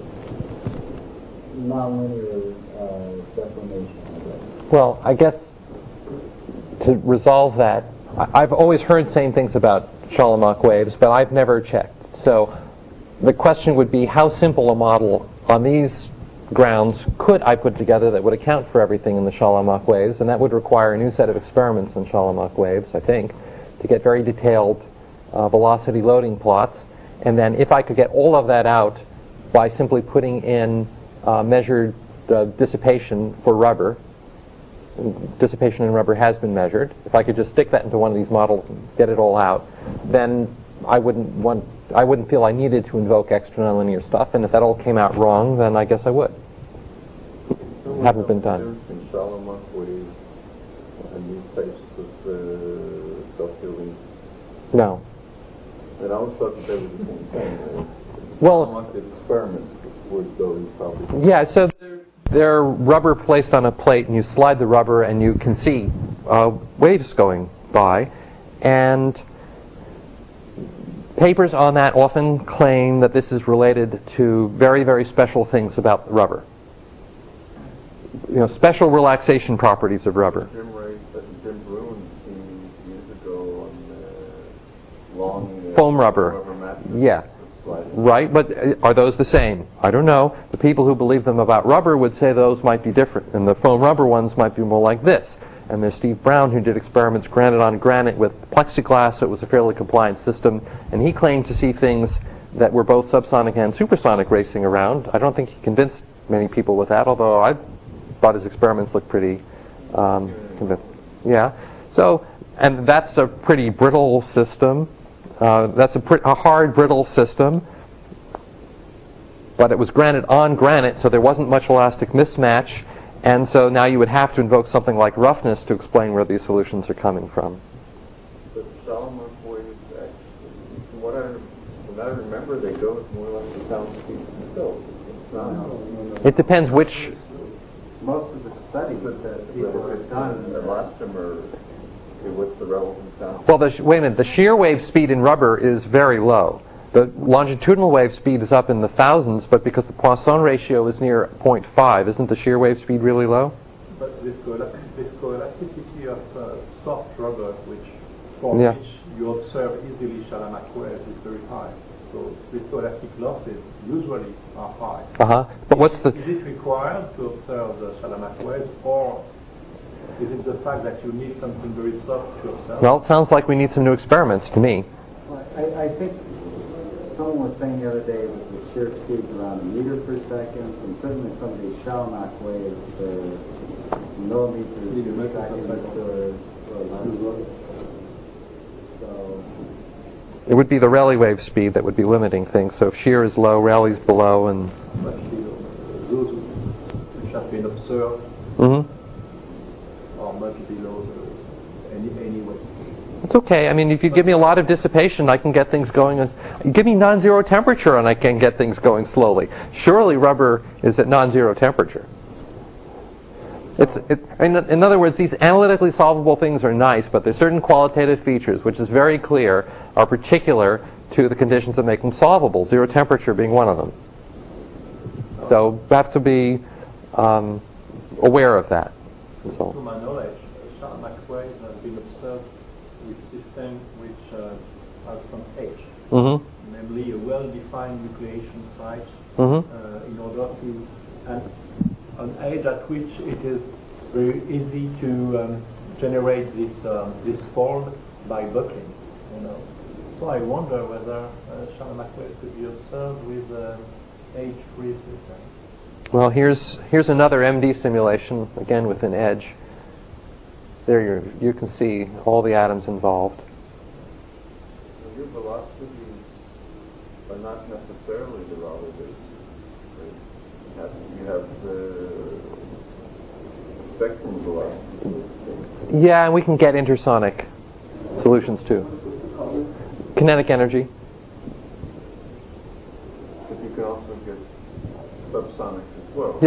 nonlinear uh, deformation, I guess. well, I guess to resolve that, I- I've always heard same things about Charlamont waves, but I've never checked. So the question would be, how simple a model on these grounds could I put together that would account for everything in the Charlamont waves? And that would require a new set of experiments on Charlamont waves, I think, to get very detailed uh, velocity loading plots. And then if I could get all of that out by simply putting in uh, measured uh, dissipation for rubber, dissipation in rubber has been measured. If I could just stick that into one of these models and get it all out, then I wouldn't want, I wouldn't feel I needed to invoke extra nonlinear stuff. And if that all came out wrong, then I guess I would. So Haven't been done. In Charlamont waves and these types of uh, self-healing. No. And I always thought that they were the same thing. Uh, Well, Charlamont did experiments with those topics. yeah, so they're rubber placed on a plate, and you slide the rubber, and you can see uh, waves going by. And papers on that often claim that this is related to very, very special things about the rubber. You know, special relaxation properties of rubber. Jim Ray, uh, Jim Bruin came years ago on uh, long uh, Foam rubber. rubber mattresses. Yeah. Sliding. Right, but are those the same? I don't know. The people who believe them about rubber would say those might be different, and the foam rubber ones might be more like this. And there's Steve Brown, who did experiments granite on granite with plexiglass. So it was a fairly compliant system, and he claimed to see things that were both subsonic and supersonic racing around. I don't think he convinced many people with that, although I thought his experiments looked pretty um, convincing. Yeah. So, and that's a pretty brittle system. Uh, that's a, pr- a hard, brittle system, but it was granite on granite, so there wasn't much elastic mismatch, and so now you would have to invoke something like roughness to explain where these solutions are coming from. But Charlamont waves, actually, from what I, from what I remember, they go more like the sound speeds themselves. It's not. It depends which. Most of the studies that people have done, elastomer, what's the relevant sound? Well, the sh- wait a minute. The shear wave speed in rubber is very low. The longitudinal wave speed is up in the thousands, but because the Poisson ratio is near zero point five, isn't the shear wave speed really low? But viscoelastic- viscoelasticity of uh, soft rubber, which for Yeah. which you observe easily Charlamont waves, is very high. So viscoelastic losses usually are high. Uh huh. But what's the? Is it required to observe the Charlamont waves, or is it the fact that you need something very soft to observe? Well, it sounds like we need some new experiments to me. I, I think someone was saying the other day that the shear speed's around a meter per second, and certainly some of these Charlamont waves are millimeters per second or, or less. So It would be the Rayleigh wave speed that would be limiting things. So if shear is low, Rayleigh's below, and. Much below. Those which have been observed Mm-hmm. are much below the, any, any wave speed. It's okay. I mean, if you give me a lot of dissipation, I can get things going. As, give me non-zero temperature, and I can get things going slowly. Surely rubber is at non-zero temperature. It's, it, in, in other words, these analytically solvable things are nice, but there's certain qualitative features, which is very clear, are particular to the conditions that make them solvable, zero temperature being one of them. So you have to be um, aware of that. So. To my knowledge, Charlamont waves have been observed with systems which uh, have some edge, Mm-hmm. namely a well-defined nucleation site Mm-hmm. uh, in order to, and an edge at which it is very easy to um, generate this um, this fold by buckling, you know. So I wonder whether uh, Charlamont waves could be observed with uh, edge-free systems. Well, here's here's another M D simulation, again with an edge. There you you can see all the atoms involved. So your velocities are not necessarily the relative. You have, you have the spectrum velocity. Yeah, and we can get intersonic solutions too. Kinetic energy. But you can also get subsonic as well. Yes.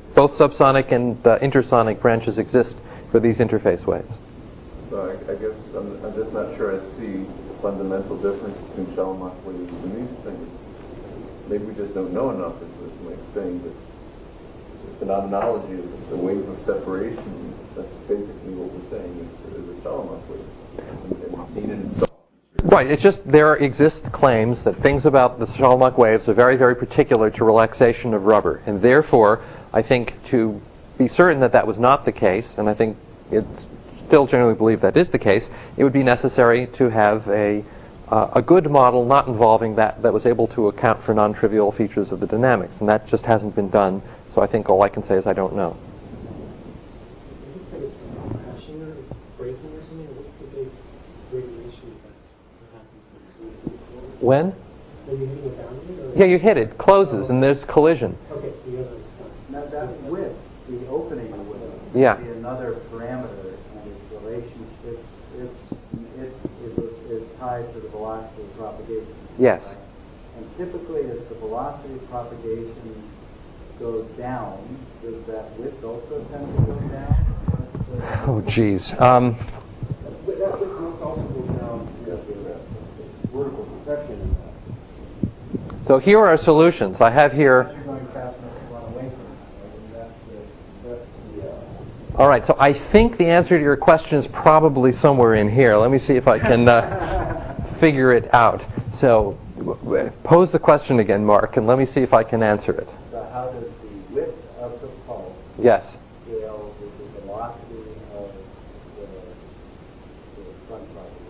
Both subsonic and uh, intersonic branches exist for these interface waves. So I, I guess I'm, I'm just not sure I see the fundamental difference between Shalomach waves and these things. Maybe we just don't know enough, as this Mike's saying, but the phenomenology of a wave of separation, that's basically what we're saying is, is a Shalomach wave. And, and seen in itself. Right, it's just there exist claims that things about the Shalomach waves are very, very particular to relaxation of rubber. And therefore, I think to be certain that that was not the case, and I think it's still generally believed that is the case, it would be necessary to have a uh, a good model not involving that that was able to account for non-trivial features of the dynamics, and that just hasn't been done. So I think all I can say is I don't know. It looks like it's crashing or breaking or something. What's the big radiation event that happens? When? Are you hitting a boundary? Or Yeah, you hit it, closes, and there's collision. Okay, so you have a. Now that width, the opening width, Yeah. would be another parameter, and its relation, it's, it's, it is, is tied to the velocity of propagation. Yes. Right? And typically, if the velocity of propagation goes down, does that width also tend to go down? What's Oh, geez. Um, That width must also go down with the vertical compression in that. so here are solutions. I have here. You're going fast enough to run away from it, right? And that's the, that's the, uh, All right, so I think the answer to your question is probably somewhere in here. Let me see if I can uh, figure it out. So w- w- pose the question again, Mark, and let me see if I can answer it. so how does the width of the pulse Yes. scale with the velocity of the, the front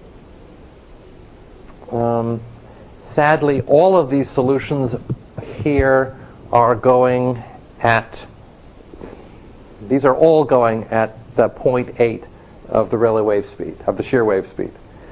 propagation? Um, sadly, all of these solutions here are going at, these are all going at the zero point eight of the Rayleigh wave speed, of the shear wave speed.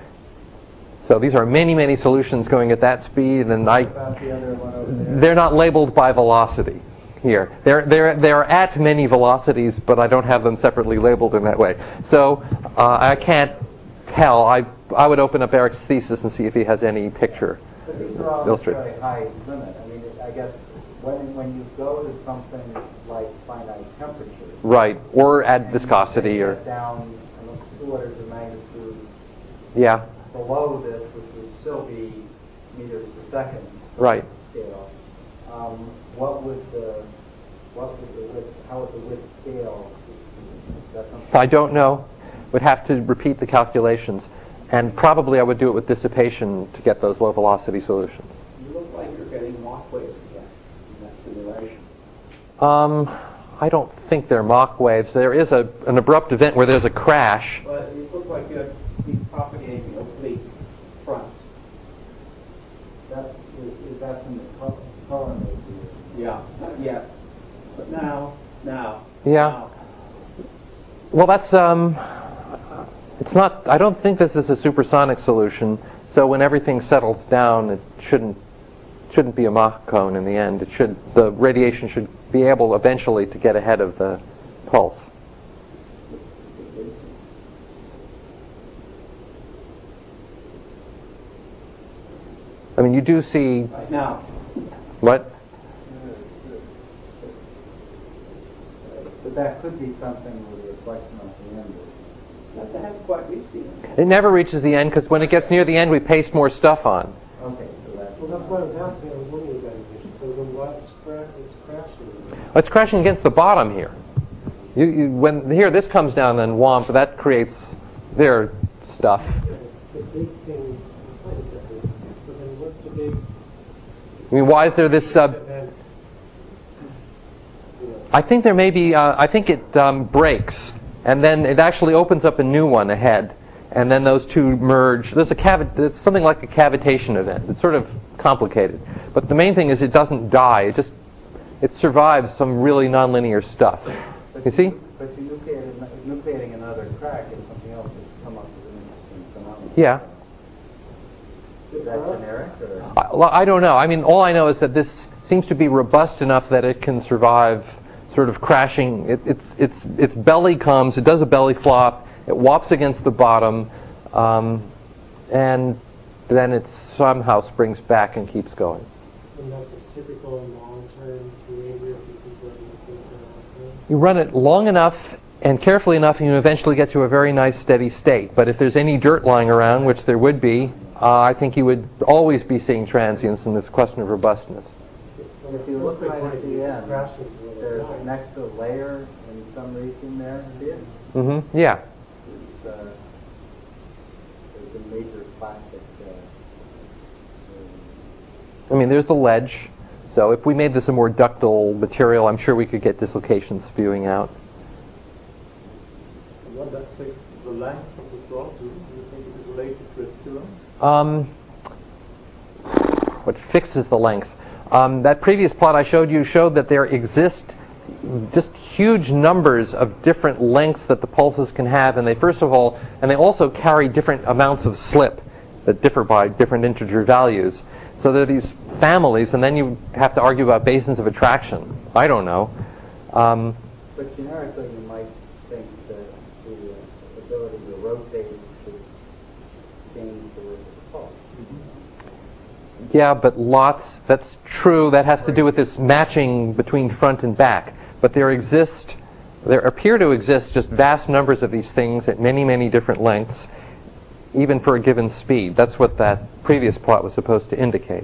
So these are many, many solutions going at that speed, and I, About the other one over there? they're not labeled by velocity here. They're, they're, they're at many velocities, but I don't have them separately labeled in that way. So uh, I can't tell. I, I would open up Eric's thesis and see if he has any picture. But these are all at a Illustrate. very high limit. I mean, it, I guess when when you go to something like finite temperature, Right, or add and you viscosity, take or that down almost two orders of magnitude yeah, below this, which would still be meters per second right. scale. Um, what would the what would the width? How would the width scale? Is that something? I don't know. Would have to repeat the calculations, and probably I would do it with dissipation to get those low velocity solutions. You look like you're getting Mach waves again in that simulation. Um, I don't think they're Mach waves. There is a an abrupt event where there's a crash. But it looks like you're be propagating oblique fronts. That is, is that from the color? color maybe? Yeah, not yet. But now, now. Yeah. Now. Well, that's um, it's not. I don't think this is a supersonic solution. So when everything settles down, it shouldn't shouldn't be a Mach cone in the end. It should the radiation should be able eventually to get ahead of the pulse. I mean, you do see Right now. what? But that could be something with a reflection off the end. That hasn't quite reached the end. It never reaches the end because when it gets near the end, we paste more stuff on. Okay, so that's Well, that's why I was asking. I was wondering about it. So then why it's, cra- it's crashing? It's crashing against the bottom here. You, you, when here this comes down, then womp, that creates their stuff. The big thing. So then what's the big I mean, why is there this? Uh, event? You know, I think there may be. Uh, I think it um, breaks, and then it actually opens up a new one ahead, and then those two merge. There's a cavi- It's something like a cavitation event. It's sort of complicated, but the main thing is it doesn't die. It just it survives some really nonlinear stuff. You see? But you nucleated, nucleating another crack is something else that's come up with an interesting phenomenon. Yeah. Is that generic or? I, well, I don't know. I mean, all I know is that this seems to be robust enough that it can survive sort of crashing. It, it's it's its belly comes. It does a belly flop. It whops against the bottom, um, and then it somehow springs back and keeps going. And that's a typical long-term behavior if you keep running the same for a long time? You run it long enough and carefully enough, and you eventually get to a very nice steady state. But if there's any dirt lying around, which there would be, uh, I think you would always be seeing transients in this question of robustness. If you look right at the end, there's next to a layer in some region there. See it? Mm-hmm. Yeah. It's, uh, there's a major plastic. Uh, I mean, there's the ledge. So if we made this a more ductile material, I'm sure we could get dislocations spewing out. What does fix the length of the floor do? Do you think it is related to epsilon? Um, what fixes the length? Um, that previous plot I showed you showed that there exist just huge numbers of different lengths that the pulses can have, and they first of all, and they also carry different amounts of slip that differ by different integer values. So there are these families, and then you have to argue about basins of attraction. I don't know. Um, but generically, you might think that the uh, ability to rotate should change the width of the pulse. Yeah, but lots, that's true. That has to do with this matching between front and back. But there exist, there appear to exist just vast numbers of these things at many, many different lengths, even for a given speed. That's what that previous plot was supposed to indicate.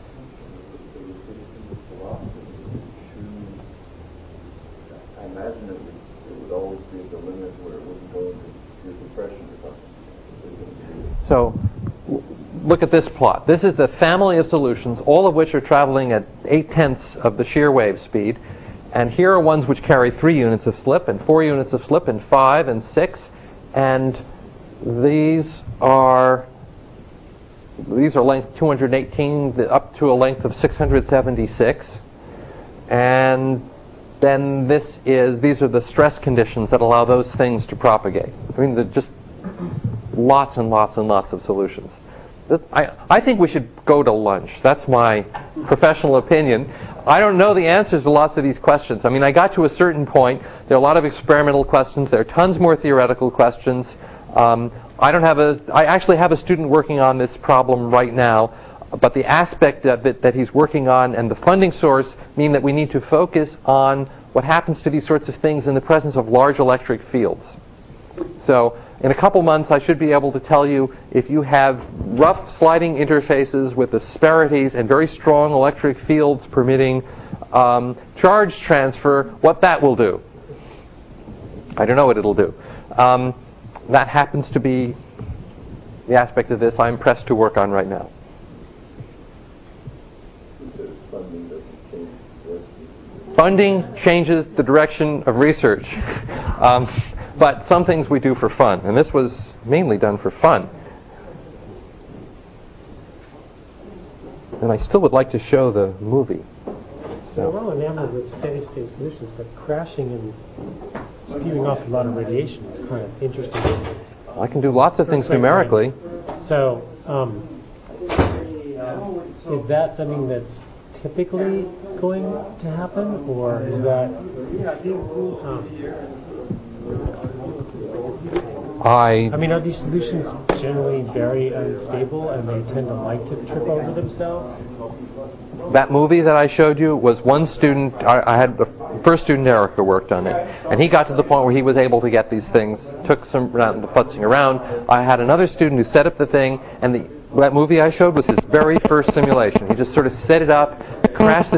I imagine it would, it would always be at the limit where it wouldn't go into pure compression or something. So, look at this plot. This is the family of solutions, all of which are traveling at eight-tenths of the shear wave speed. And here are ones which carry three units of slip, and four units of slip, and five, and six. And these are these are length two hundred eighteen up to a length of six hundred seventy-six. And then this is these are the stress conditions that allow those things to propagate. I mean, they're just lots and lots and lots of solutions. I, I think we should go to lunch. That's my professional opinion. I don't know the answers to lots of these questions. I mean, I got to a certain point. There are a lot of experimental questions. There are tons more theoretical questions. Um, I don't have a. I actually have a student working on this problem right now, but the aspect of it that he's working on and the funding source mean that we need to focus on what happens to these sorts of things in the presence of large electric fields. So in a couple months, I should be able to tell you if you have rough sliding interfaces with asperities and very strong electric fields permitting um, charge transfer, what that will do. I don't know what it'll do. Um, that happens to be the aspect of this I'm pressed to work on right now. Funding changes the direction of research. um, But some things we do for fun, and this was mainly done for fun. And I still would like to show the movie. So we're all enamored with steady-state solutions, but crashing and spewing off a lot of radiation is kind of interesting. I can do lots of things numerically. So, um, is that something that's typically going to happen, or is that... Um, I I mean, are these solutions generally very unstable and they tend to like to trip over themselves? That movie that I showed you was one student, I, I had the first student, Erica, worked on it, and he got to the point where he was able to get these things, took some round the putzing around. I had another student who set up the thing, and the, that movie I showed was his very first simulation. He just sort of set it up, crashed the